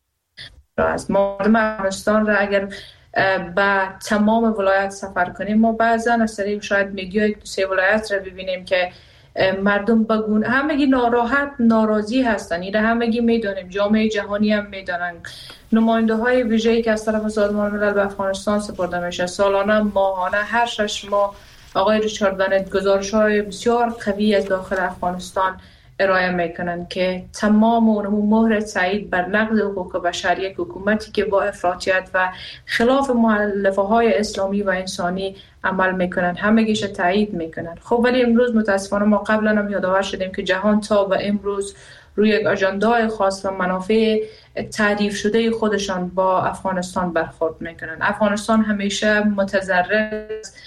از مردم افغانستان را اگر به تمام ولایت سفر کنیم، ما بعضا از طریق شاید میدیا 2-3 ولایت را ببینیم که مردم بگون همگی ناراحت ناراضی هستن. این همگی میدونیم، جامعه جهانی هم میدونن، نماینده های ویژه‌ای که از طرف سازمان ملل به افغانستان سپرده میشه سالانه، ماهانه، هر 6 ماه آقای ریچارد بنت گزارش‌های بسیار قوی از داخل افغانستان ارائه میکنن که تمام اون مهر تایید بر نقض حقوق بشر یک حکومتی که با افراطیت و خلاف مؤلفه‌های اسلامی و انسانی عمل میکنن همگیش تایید میکنن. خب ولی امروز متاسفانه ما قبلا هم یادآور شدیم که جهان تا به امروز روی یک اجندای خاص و منافع تعریف شده خودشان با افغانستان برخورد میکنن. افغانستان همیشه متضرر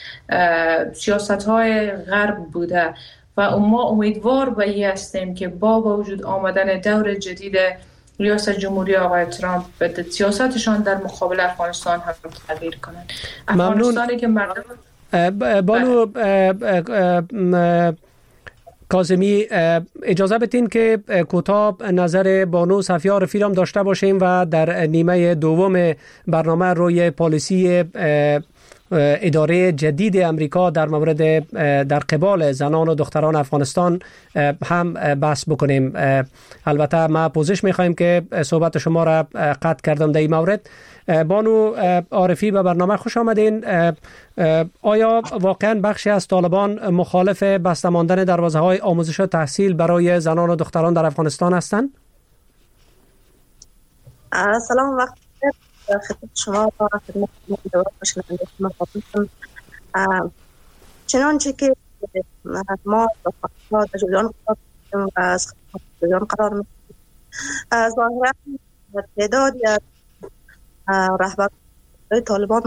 سیاست‌های غرب بوده و ما امیدوار به این هستیم که با وجود آمدن دور جدید ریاست جمهوری آقای ترامپ به سیاستشان در مقابل افغانستان هم تغییر کنند. افغانستانی که مردم بانو کاظمی اجازه بدین که کوتاه نظر بانو صفیه عارفی را داشته باشیم و در نیمه دوم برنامه روی پالیسی اداره جدید امریکا در مورد در قبال زنان و دختران افغانستان هم بحث بکنیم. البته ما پوزش می‌خوایم که صحبت شما را قطع کردم در این مورد. بانو عارفی به برنامه خوش آمدین. آیا واقعا بخشی از طالبان مخالف بسته ماندن دروازه‌های آموزش و تحصیل برای زنان و دختران در افغانستان هستند؟ سلام وقت خدمت شما و خدمت شما چنانچه که ما در جریان و از جریان قرار می‌گیریم، ظاهراً تعدادی از رهبران طالبان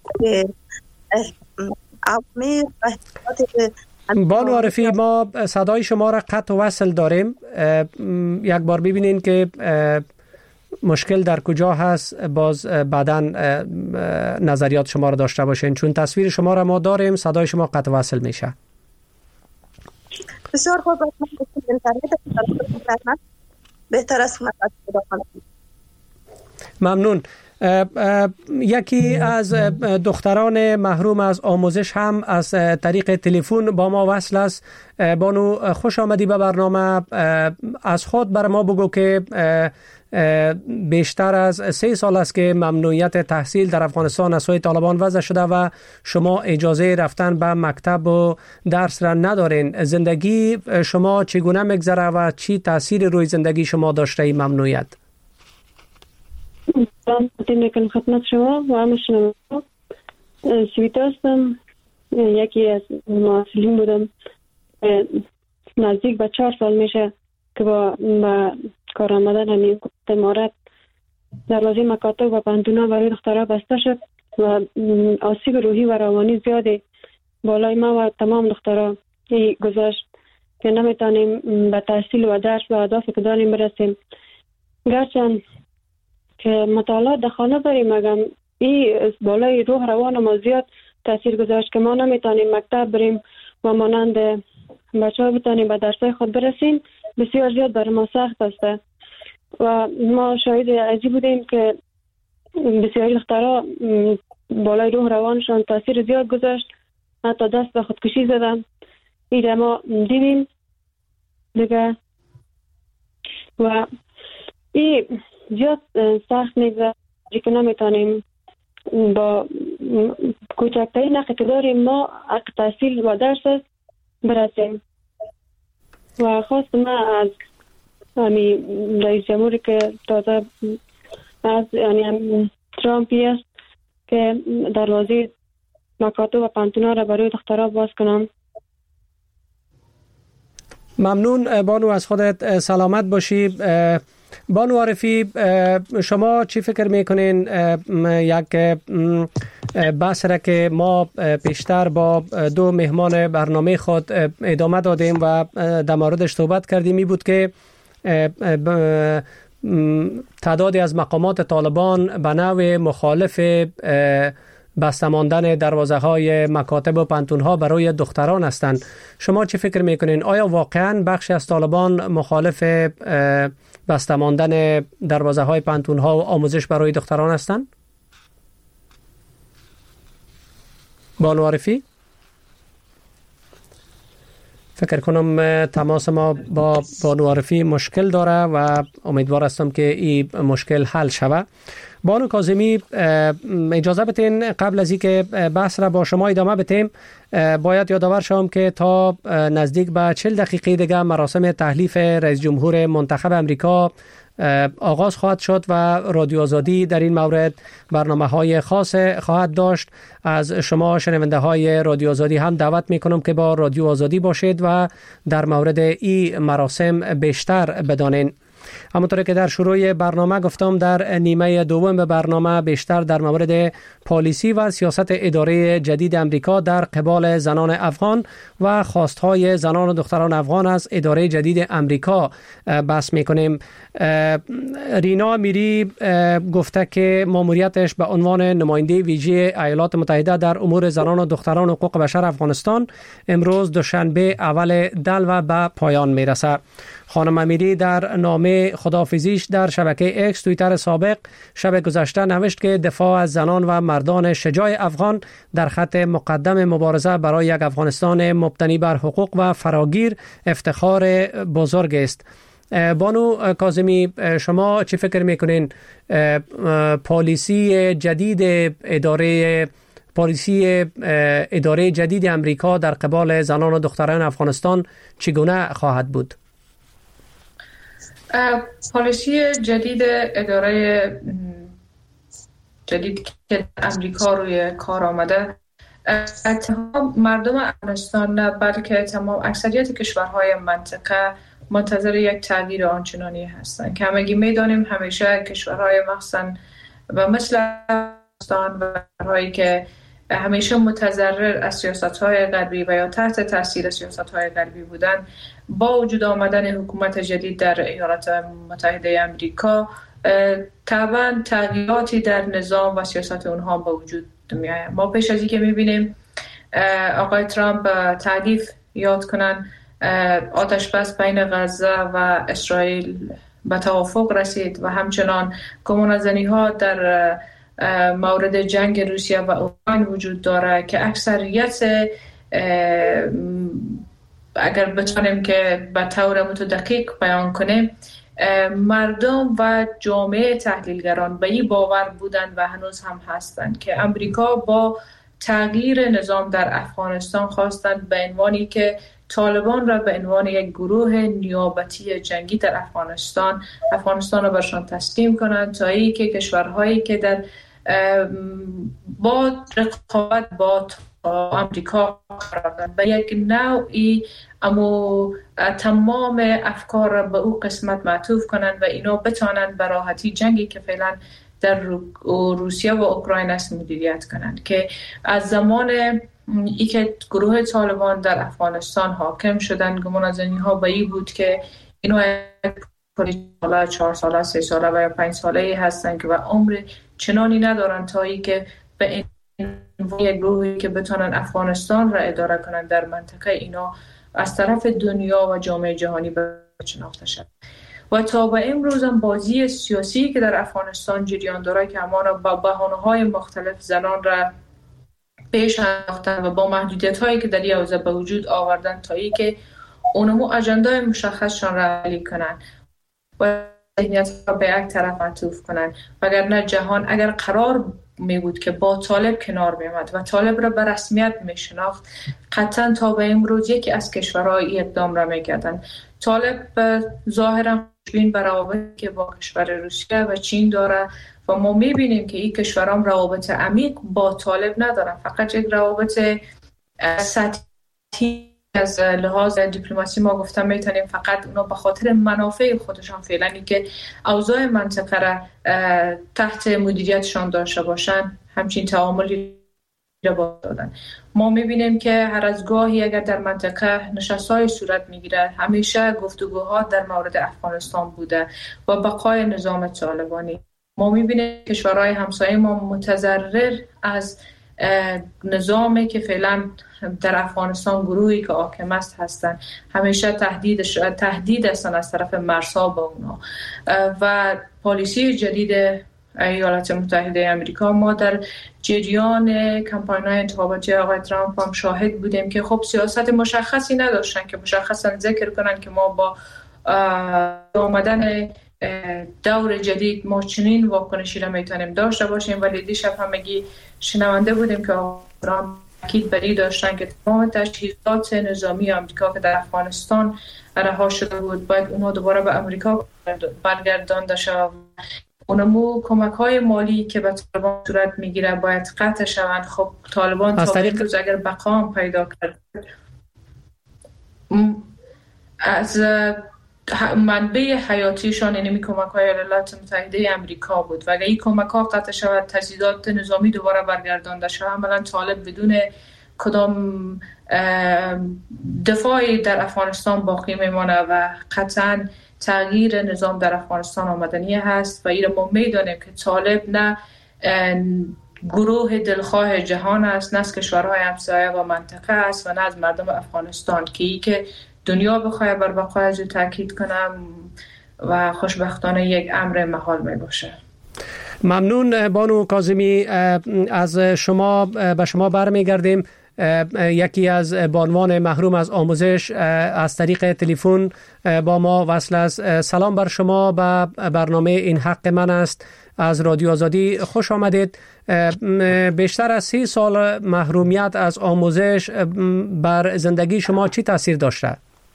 بانو عارفی ما صدای شما را قطع و وصل داریم. یک بار ببینین که مشکل در کجا هست، باز بعداً نظریات شما را داشته باشین، چون تصویر شما را ما داریم، صدای شما قطع و وصل میشه. بسیار خوب، بهتر است. ممنون. یکی از دختران محروم از آموزش هم از طریق تلفن با ما وصل است. بانو خوش آمدی به برنامه. از خود بر ما بگو که بیشتر از 3 سال است که ممنوعیت تحصیل در افغانستان از سوی طالبان وضع شده و شما اجازه رفتن به مکتب و درس را ندارین. زندگی شما چگونه میگذره و چی تاثیر روی زندگی شما داشته این ممنوعیت؟ سلام میکنم خدمت شما و همه شما. سویتا هستم، یکی از معلمین بودم. نزدیک به 4 سال میشه که با کار آمدن همین امارت دروازه مکاتب و بندونا برای دخترها بسته شد و آسیب روحی و روانی زیاده بالای ما و تمام دخترها گذاشت. که نمیتونیم به تحصیل و درس و اهدافی که داریم برسیم. گرچند که مطالعات در خانه بریم، مگم این بالای روح روان ما زیاد تاثیر گذاشت که ما نمیتونیم مکتب بریم و مانند بچه ها بتونیم به درسای خود برسیم. بسیار زیاد برای ما سخت است و ما شاهد ازی بودیم که بسیاری دخترها بالای روح روانشان تاثیر زیاد گذاشت، حتی دست به خودکشی زدن. این ما دیدیم دیگه و این زیاد سخت میگذاره که نمیتونیم با کوچکترین نقطه که داریم ما حق تحصیل و درس برسیم. و خواست ما از رئیس جمهوری که تازه از ترامپی است که دروازه مکاتب و پانتونا را برای دخترها باز کنم. ممنون بانو، از خودت سلامت باشی. بانو عارفی، شما چی فکر میکنین یک بحث را که ما پیشتر با دو مهمان برنامه خود ادامه دادیم و در موردش صحبت کردیم، این بود که تعدادی از مقامات طالبان به نوع مخالف بسته ماندن دروازه های مکاتب و پانتون ها برای دختران هستند. شما چه فکر میکنین؟ آیا واقعا بخشی از طالبان مخالف بسته ماندن دروازه های پانتون ها و آموزش برای دختران هستند؟ بانو عارفی؟ فکر کنم تماس ما با بانو عارفی مشکل داره و امیدوار هستم که این مشکل حل شود. بانو کاظمی، اجازه بتین قبل از اینکه بحث را با شما ادامه بدیم باید یادآور شوم که تا نزدیک به 40 دقیقه دیگه مراسم تحلیف رئیس جمهور منتخب امریکا آغاز خواهد شد و رادیو آزادی در این مورد برنامه‌های خاص خواهد داشت. از شما شنونده های رادیو آزادی هم دعوت میکنم که با رادیو آزادی باشید و در مورد این مراسم بیشتر بدانید. همونطور که در شروع برنامه گفتم، در نیمه دوم برنامه بیشتر در مورد پالیسی و سیاست اداره جدید امریکا در قبال زنان افغان و خواستهای زنان و دختران افغان از اداره جدید امریکا بحث میکنیم. رینا میری گفته که ماموریتش به عنوان نماینده ویژه ایالات متحده در امور زنان و دختران و حقوق بشر افغانستان امروز دوشنبه اول دلو به پایان میرسه. خانم امیری در نامه خداحافظیش در شبکه اکس توییتر سابق شب گذشته نوشت که دفاع از زنان و مردان شجاع افغان در خط مقدم مبارزه برای یک افغانستان مبتنی بر حقوق و فراگیر افتخار بزرگ است. بانو کاظمی، شما چی فکر میکنین پالیسی اداره جدید امریکا در قبال زنان و دختران افغانستان چگونه خواهد بود؟ پالیسی جدید اداره جدید که امریکا روی کار آمده تمام مردم افغانستان نه بلکه تمام اکثریت کشورهای منطقه منتظر یک تغییر آنچنانی هستند که همگی میدانیم همیشه کشورهای مخصوصا و مثل افغانستان و کشورهایی که همیشه متضرر از سیاست‌های غربی و یا تحت تاثیر سیاست‌های غربی بودن، با وجود آمدن حکومت جدید در ایالات متحده آمریکا طبعا تغییراتی در نظام و سیاست اونها با وجود میآید. ما پیش از اینکه می‌بینیم آقای ترامپ تعریف یاد کنن آتش بس بین غزه و اسرائیل به توافق رسید و همچنان گمانه‌زنی‌ها در مورد جنگ روسیه و اوکراین وجود داره که اکثریت اگر بتونیم که به طور متدقیق بیان کنیم مردم و جامعه تحلیلگران به این باور بودند و هنوز هم هستند که امریکا با تغییر نظام در افغانستان خواستند به عنوانی که طالبان را به عنوان یک گروه نیابتی جنگی در افغانستان را برشان تسلیم کنند تا ای که کشورهایی که در با رقابت با امریکا قرار دارند به یک نوعی اما تمام افکار را به او قسمت معطوف کنند و اینا بتانند به راحتی جنگی که فعلا در روسیه و اوکراین است مدیریت کنند که از زمان ای که گروه طالبان در افغانستان حاکم شدن، گمان از اینها به این بود که اینو 4 ساله 3 ساله و یا 5 ساله هستن که و عمر چنانی ندارن تا ای که به این یک گروهی که بتونن افغانستان را اداره کنن در منطقه اینا از طرف دنیا و جامعه جهانی شناخته شد. و تا به امروز هم بازی سیاسی که در افغانستان جریان داره که همانا با بهانه‌های مختلف زنان را پیش انداختن و با محدودیت‌هایی که در این حوزه به وجود آوردن تا ای که اونمو اجندای مشخصشان را عملی کنن و ذهنیت را به یک طرف معطوف کنن. وگرنه جهان اگر قرار می بود که با طالب کنار می آمد و طالب را به رسمیت می شناخت، قطعا تا به امروز یکی از کشورهای اقدام را می کردن. طالب ظاهرا خوشبین به روابطی که با کشور روسیه و چین داره و ما می بینیم که این کشورها روابط عمیق با طالب ندارن، فقط یک روابط سطحی از لحاظ دیپلماسی ما گفتم میتونیم فقط اونا به خاطر منافع خودشان فعلا که اوضاع منطقه را تحت مدیریتشان داشته باشن همچین تعاملی را با دادن. ما میبینیم که هر از گاهی اگر در منطقه نشست‌های صورت میگیره همیشه گفتگوها در مورد افغانستان بوده و بقای نظام طالبانی. ما میبینیم کشورهای همسایه ما متضرر از نظامی که فعلا در افغانستان گروهی که حاکم است هستند، همیشه تهدید هستند از طرف مرزها با اونا و پالیسی جدید ایالات متحده آمریکا. ما در جریان کمپاین‌های انتخاباتی آقای ترامپ هم شاهد بودیم که خب سیاست مشخصی نداشتن که مشخصا ذکر کنن که ما با آمدن دور جدید ما چنین واکنشی را میتونیم داشته باشیم. ولی دیشب هم شنونده بودیم که ترامپ اکید بری داشتن که تمام تجهیزات نظامی آمریکا که در افغانستان رها شده بود باید اونها دوباره به آمریکا برگردانده شود. اونمو کمک‌های مالی که به طالبان صورت میگیره باید قطع شوند. خب طالبان تا امروز اگر بقام پیدا کرد از منبع حیاتیشان اینمی کمک‌های ایالات متحده آمریکا بود و اگر این کمک‌ها قطع شود تجهیزات نظامی دوباره برگردانده شود عملاً طالب بدون کدام دفاعی در افغانستان باقی میمانه و قطعاً تغییر نظام در افغانستان آمدنی هست و این ما میدانیم که طالب نه گروه دلخواه جهان است، نه از کشورهای همسایه و منطقه است و نه از مردم افغانستان که دنیا بخواه بر بقای از تاکید کنم و خوشبختانه یک امر محال می باشه. ممنون بانو کاظمی. از شما به شما برمیگردیم. یکی از بانوان محروم از آموزش از طریق تلفن با ما وصل است. سلام بر شما، به برنامه این حق من است از رادیو آزادی خوش آمدید. بیشتر از 30 سال محرومیت از آموزش بر زندگی شما چی تاثیر داشته؟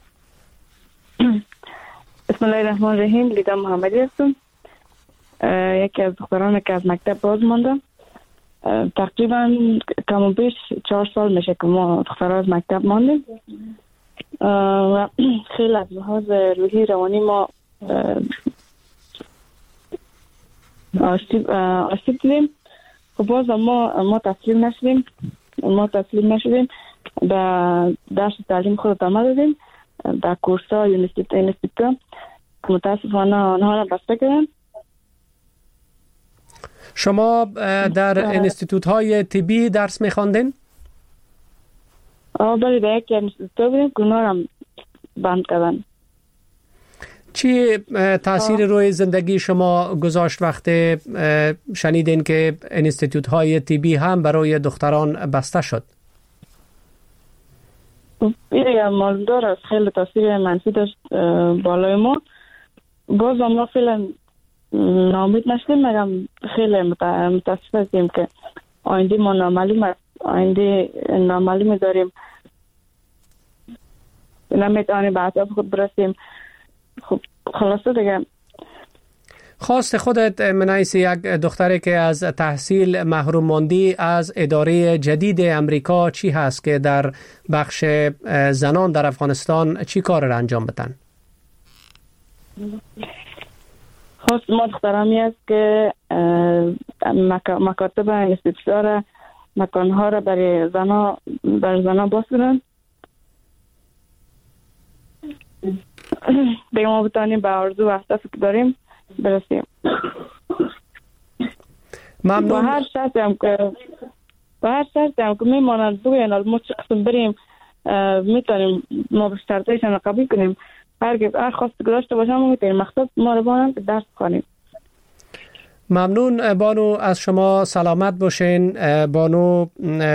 بسم الله الرحمن الرحیم. لیدا محمدی هستم، یکی از دختران که از مکتب باز ماندم. تقریبا کم و بیش 4 سال میشه که ما دخترها از مکتب ماندیم و خیلی از لحاظ روحی روانی ما آسیب دیدیم. خب باز ما تسلیم نشدیم به درس تعلیم خود ادامه دادیم در کورس‌ها یونیورسیتی. متاسفانه آنها را بسته کردن. شما در انستیتوت‌های طبی درس می‌خواندین؟ بله، در یک انستیتوت بودیم که اونا را بند کردن. چی تاثیر روی زندگی شما گذاشت وقتی شنیدین که انستیتوت‌های طبی هم برای دختران بسته شد؟ این موضوع است، خیلی تاثیر منفی داشت بالای ما. باز ما فعلا ناامید نشدیم، مگم خیلی متاسف هستیم که آینده ما نامعلوم داریم، نمیتونیم به اهداف خود برسیم. خب خلاصه دیگه. خواست خودت من حیث یک دختری که از تحصیل محروم ماندی از اداره جدید امریکا چی هست که در بخش زنان در افغانستان چی کار را انجام بدن؟ خواست ما دخترامی است که مکاتب انستیتوت را مکانها را برای زنا باز کنند. به ما بتانیم به آرزو و هدفی که داریم برسیم. ممنون. و هر شرطی هم که میمانند بگوین ما چه قسم بریم میتونیم ما به شرطیشان قبول کنیم. هر خواسته داشته باشم ما میتونیم مقصد ما رو بانند درس کنیم. ممنون بانو، از شما سلامت باشین. بانو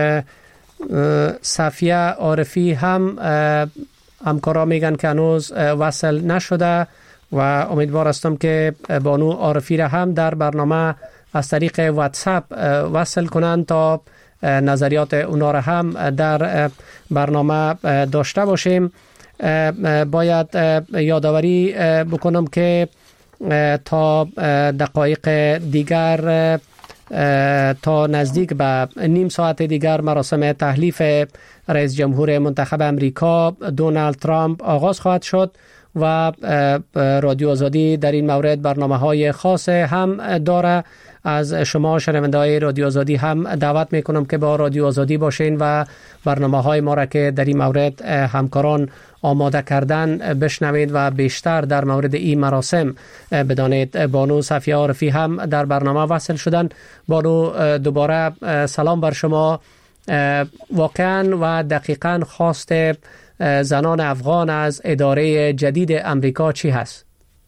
صفیه عارفی هم همکارا میگن که هنوز وصل نشده و امیدوار هستم که بانو عارفی را هم در برنامه از طریق واتساپ وصل کنند تا نظریات اونا را هم در برنامه داشته باشیم. باید یادآوری بکنم که تا دقایق دیگر، تا نزدیک به نیم ساعت دیگر مراسم تحلیف رئیس جمهور منتخب امریکا دونالد ترامپ آغاز خواهد شد و رادیو آزادی در این مورد برنامه‌های خاص هم داره. از شما شنونده‌های رادیو آزادی هم دعوت میکنم که با رادیو آزادی باشین و برنامه‌های ما را که در این مورد همکاران آماده کردن بشنوید و بیشتر در مورد این مراسم بدانید. بانو صفیه عارفی هم در برنامه وصل شدن. بانو دوباره سلام بر شما. واقعا و دقیقاً خواست زنان افغان از اداره جدید امریکا چی هست؟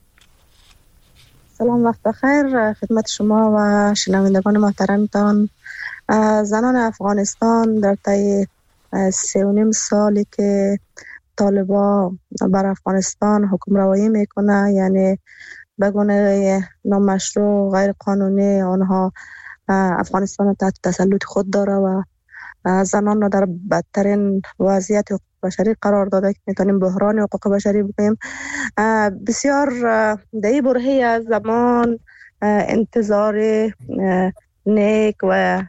سلام، وقت بخیر خدمت شما و شنوندگان محترمتان. زنان افغانستان در طی 3.5 سالی که طالبان بر افغانستان حکم روایی میکنه، یعنی به گونه نامشروع غیر قانونی آنها افغانستان تحت تسلط خود داره و زنان را در بدترین وضعیت حقوق بشری قرار داده که میتونیم بحران حقوق بشری بگوییم. بسیار در این برهه از زمان انتظار نیک و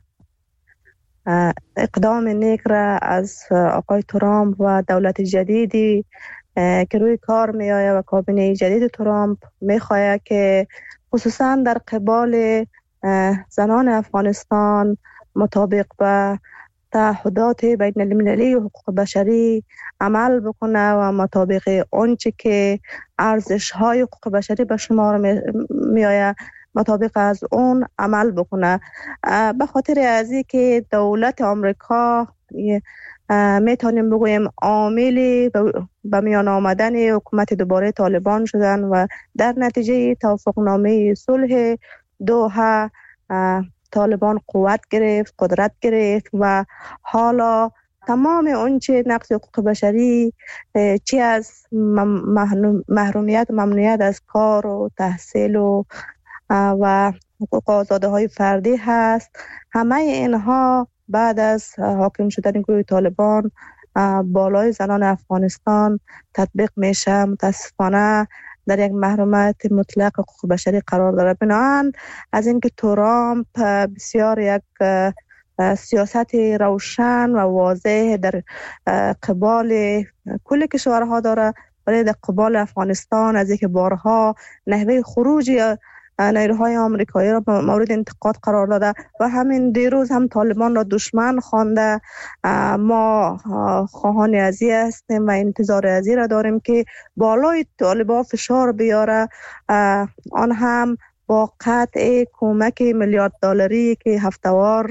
اقدام نیک را از آقای ترامپ و دولت جدیدی که روی کار می آید و کابینه جدید ترامپ می خواهد که خصوصا در قبال زنان افغانستان مطابق به تعهدات بین المللی و حقوق بشری عمل بکنه و مطابق آنچه که ارزش های حقوق بشری به شمار می آید مطابق از اون عمل بکنه. به خاطر ازی که دولت آمریکا میتونیم بگوییم عاملی به میان آمدن حکومت دوباره طالبان شدن و در نتیجه توافقنامه صلح دوحه طالبان قوت گرفت، قدرت گرفت و حالا تمام اونچه نقض حقوق بشری، چی از محرومیت و ممنوعیت از کار و تحصیل و حقوق آزاده های فردی هست، همه اینها بعد از حاکم شدن گروه طالبان بالای زنان افغانستان تطبیق میشه. متاسفانه در یک محرومیت مطلق حقوق بشری قرار داره. بنابراین از اینکه ترامپ بسیار یک سیاست روشن و واضح در قبال کل کشورها داره، ولی در قبال افغانستان از اینکه بارها نحوه خروج نیروهای آمریکایی را مورد انتقاد قرار داده و همین دیروز هم طالبان را دشمن خوانده. ما خواهان ازی هستیم و انتظار ازی را داریم که بالای طالبان فشار بیاره، آن هم با قطع کمک میلیارد دلاری که هفته‌وار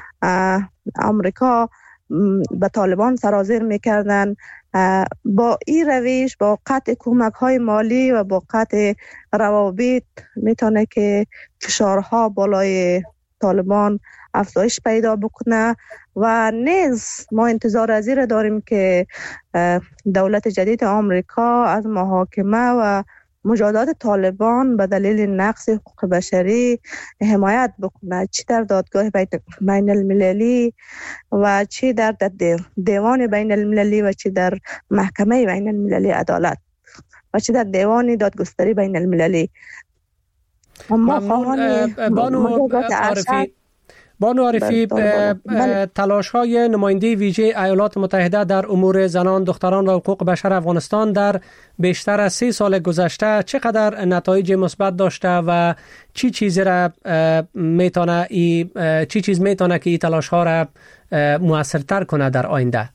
آمریکا به طالبان سرازیر میکردن. با این روش، با قطع کمک های مالی و با قطع روابط میتونه که فشارها بالای طالبان افزایش پیدا بکنه و نیز ما انتظار از این داریم که دولت جدید آمریکا از محاکمه و مجازات طالبان به دلیل نقض حقوق بشری حمایت بکنه، چی در دادگاه بین المللی و چی در دیوان بین المللی و چی در محکمه بین المللی عدالت و چی در دیوان دادگستری بین المللی. ممنون بانو عارفی. بانو عارفی، تلاش های نماینده ویژه ایالات متحده در امور زنان، دختران و حقوق بشر افغانستان در بیشتر از 3 سال گذشته چقدر نتایج مثبت داشته و چی چیز میتونه که این تلاش ها را موثرتر کنه در آینده؟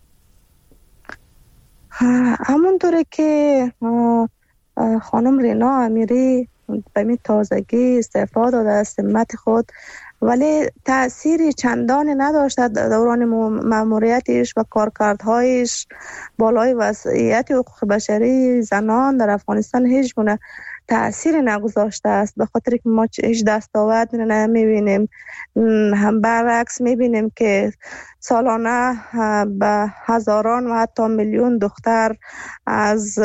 همونطوره که خانم رینا امیری به می تازگی استعفا داده از سمت خود، ولی تأثیری چندانی نداشته دوران مأموریتش و کارکردهایش بالای وضعیت حقوق بشری زنان در افغانستان هیچ گونه تأثیری نگذاشته است، به خاطر که ما هیچ دستاورد نمیبینیم. هم برعکس میبینیم که سالانه به هزاران و حتی میلیون دختر از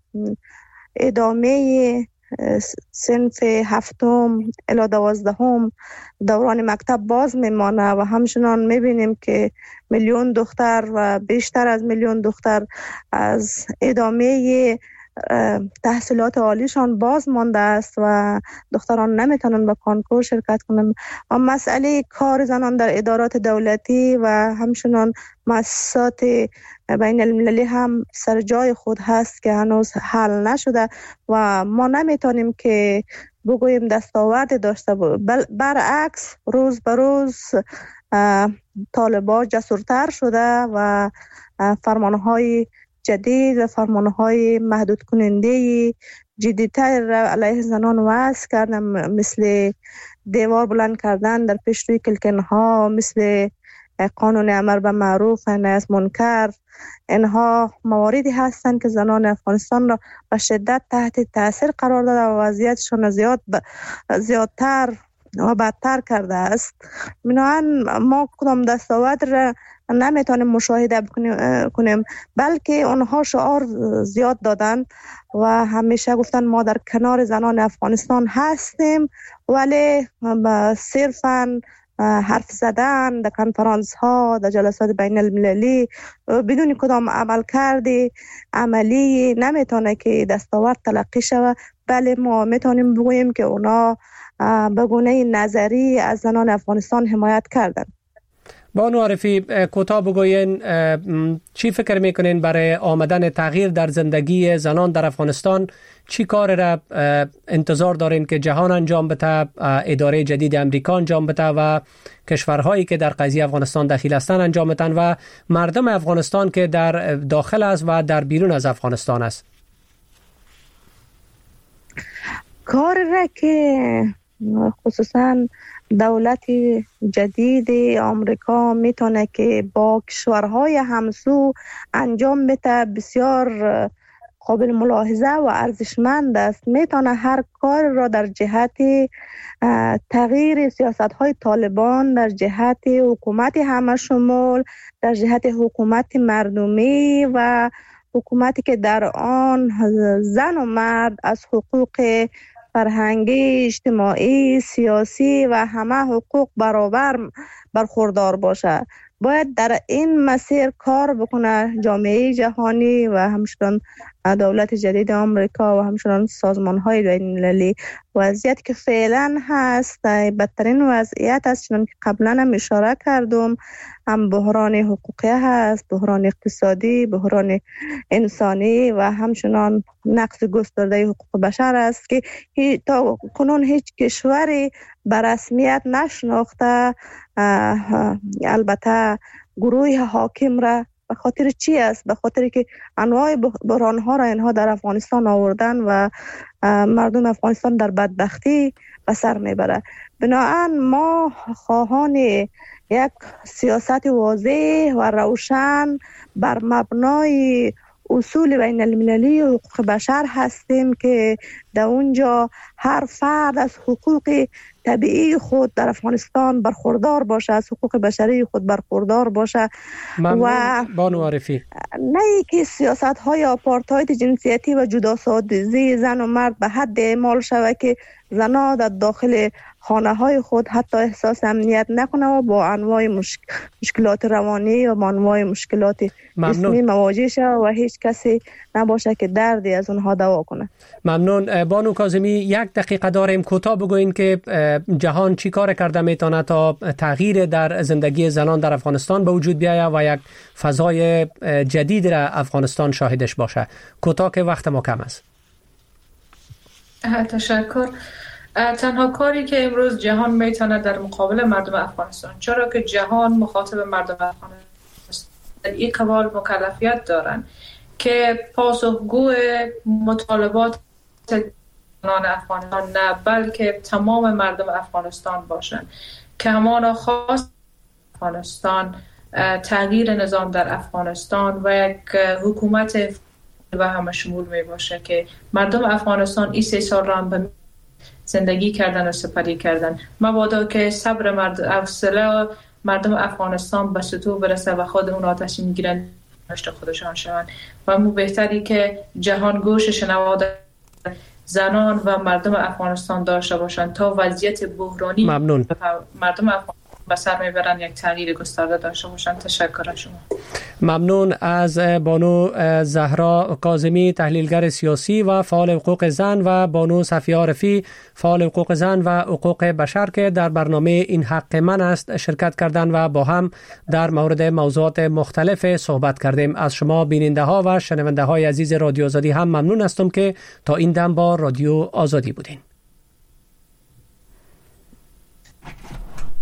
ادامه صنف 7 الی 12 دوران مکتب باز میمانه و همچنان میبینیم که میلیون دختر و بیشتر از میلیون دختر از ادامه تحصیلات عالیشان باز مانده است و دختران نمیتونن به کنکور شرکت کنند. و مسئله کار زنان در ادارات دولتی و همچنان مؤسسات بین المللی هم سر جای خود هست که هنوز حل نشده و ما نمیتونیم که بگوییم دستاورد داشته برعکس روز به روز طالبان جسورتر شده و فرمانهای جدید و فرمانهای محدود کننده جدیدتر علیه زنان وضع کردن، مثل دیوار بلند کردن در پیش روی کلکنها، مثل قانون امر به معروف و نهی از منکر. اینها مواردی هستند که زنان افغانستان را به شدت تحت تاثیر قرار داده و وضعیتشان زیادتر و بدتر کرده است. بنابراین ما کدام دستاورد را نمیتونیم مشاهده کنیم، بلکه اونها شعار زیاد دادن و همیشه گفتن ما در کنار زنان افغانستان هستیم، ولی صرفاً حرف زدن در کنفرانس ها، در جلسات بین المللی بدون کدام عمل کرده عملی نمیتونه که دستاورد تلقی شود. بله ما میتونیم بگوییم که اونا به گونه نظری از زنان افغانستان حمایت کردن. بانو عارفی، کوتاه بگوین چی فکر میکنین برای آمدن تغییر در زندگی زنان در افغانستان؟ چی کار را انتظار دارین که جهان انجام بده، اداره جدید امریکا انجام بده و کشورهایی که در قضیه افغانستان دخیل هستند انجام بدن و مردم افغانستان که در داخل است و در بیرون از افغانستان است؟ کار را که خصوصا دولت جدید آمریکا میتونه که با کشورهای همسو انجام بده بسیار قابل ملاحظه و ارزشمند است. میتونه هر کار را در جهت تغییر سیاست‌های طالبان، در جهت حکومت همه شمول، در جهت حکومت مردمی و حکومتی که در آن زن و مرد از حقوق فرهنگی، اجتماعی، سیاسی و همه حقوق برابر برخوردار باشه. باید در این مسیر کار بکنه جامعه جهانی و همچنان دولت جدید آمریکا و همچنان سازمان‌های بین‌المللی. وضعیت که فعلا هست بدترین وضعیت است، چون که قبلا هم اشاره کردم، هم بحران حقوقی هست، بحران اقتصادی، بحران انسانی و همچنان نقض گسترده حقوق بشر است که تا کنون هیچ کشوری به رسمیت نشناخته. البته گروه حاکم را به خاطر چی است؟ به خاطر که انواع بحران‌ها را اینها در افغانستان آوردن و مردم افغانستان در بدبختی به سر میبره. بنابراین ما خواهان یک سیاست واضح و روشن بر مبنای اصول بین المللی حقوق بشر هستیم که در اونجا هر فرد از حقوق طبیعی خود در افغانستان برخوردار باشه، از حقوق بشری خود برخوردار باشه. و بانو عارفی، نه که سیاست های آپارتاید جنسیتی و جداسازی زن و مرد به حد اعمال شود که زنها در داخل خانه های خود حتی احساس امنیت نکنه و با انواع مشکلات روانی و انواع مشکلات جسمی مواجه شه و هیچ کسی نباشه که دردی از اونها دوا کنه. ممنون. بانو کاظمی، 1 دقیقه داریم، کوتاه بگوین که جهان چی کار کرده میتونه تا تغییر در زندگی زنان در افغانستان به وجود بیاید و یک فضای جدید را افغانستان شاهدش باشه. کوتاه که وقت ما کم است. تشکر. تنها کاری که امروز جهان میتونه در مقابل مردم افغانستان، چرا که جهان مخاطب مردم افغانستان در این قبال مکلفیت دارن که پاسخگو مطالبات زنان افغانستان نه بلکه تمام مردم افغانستان باشن که همان خواست افغانستان تغییر نظام در افغانستان و یک حکومت و همه شمول می باشه که مردم افغانستان این 3 سال را هم به زندگی کردن و سپری کردن. مبادا که صبر مردم افغانستان به سطوح برسه و خود اون آتش میگیرن نشت خودشان شوند و مو بهتری که جهان گوش شنوا زنان و مردم افغانستان داشته باشند تا وضعیت بحرانی ممنون. مردم افغانستان به سر میبرن یک تغییر گسترده داشته باشند. تشکر از شما. ممنون از بانو زهرا کاظمی، تحلیلگر سیاسی و فعال حقوق زن، و بانو صفیه عارفی، فعال حقوق زن و حقوق بشر که در برنامه این حق من است شرکت کردند و با هم در مورد موضوعات مختلف صحبت کردیم. از شما بیننده ها و شنونده های عزیز رادیو آزادی هم ممنون هستم که تا این دم با رادیو آزادی بودین.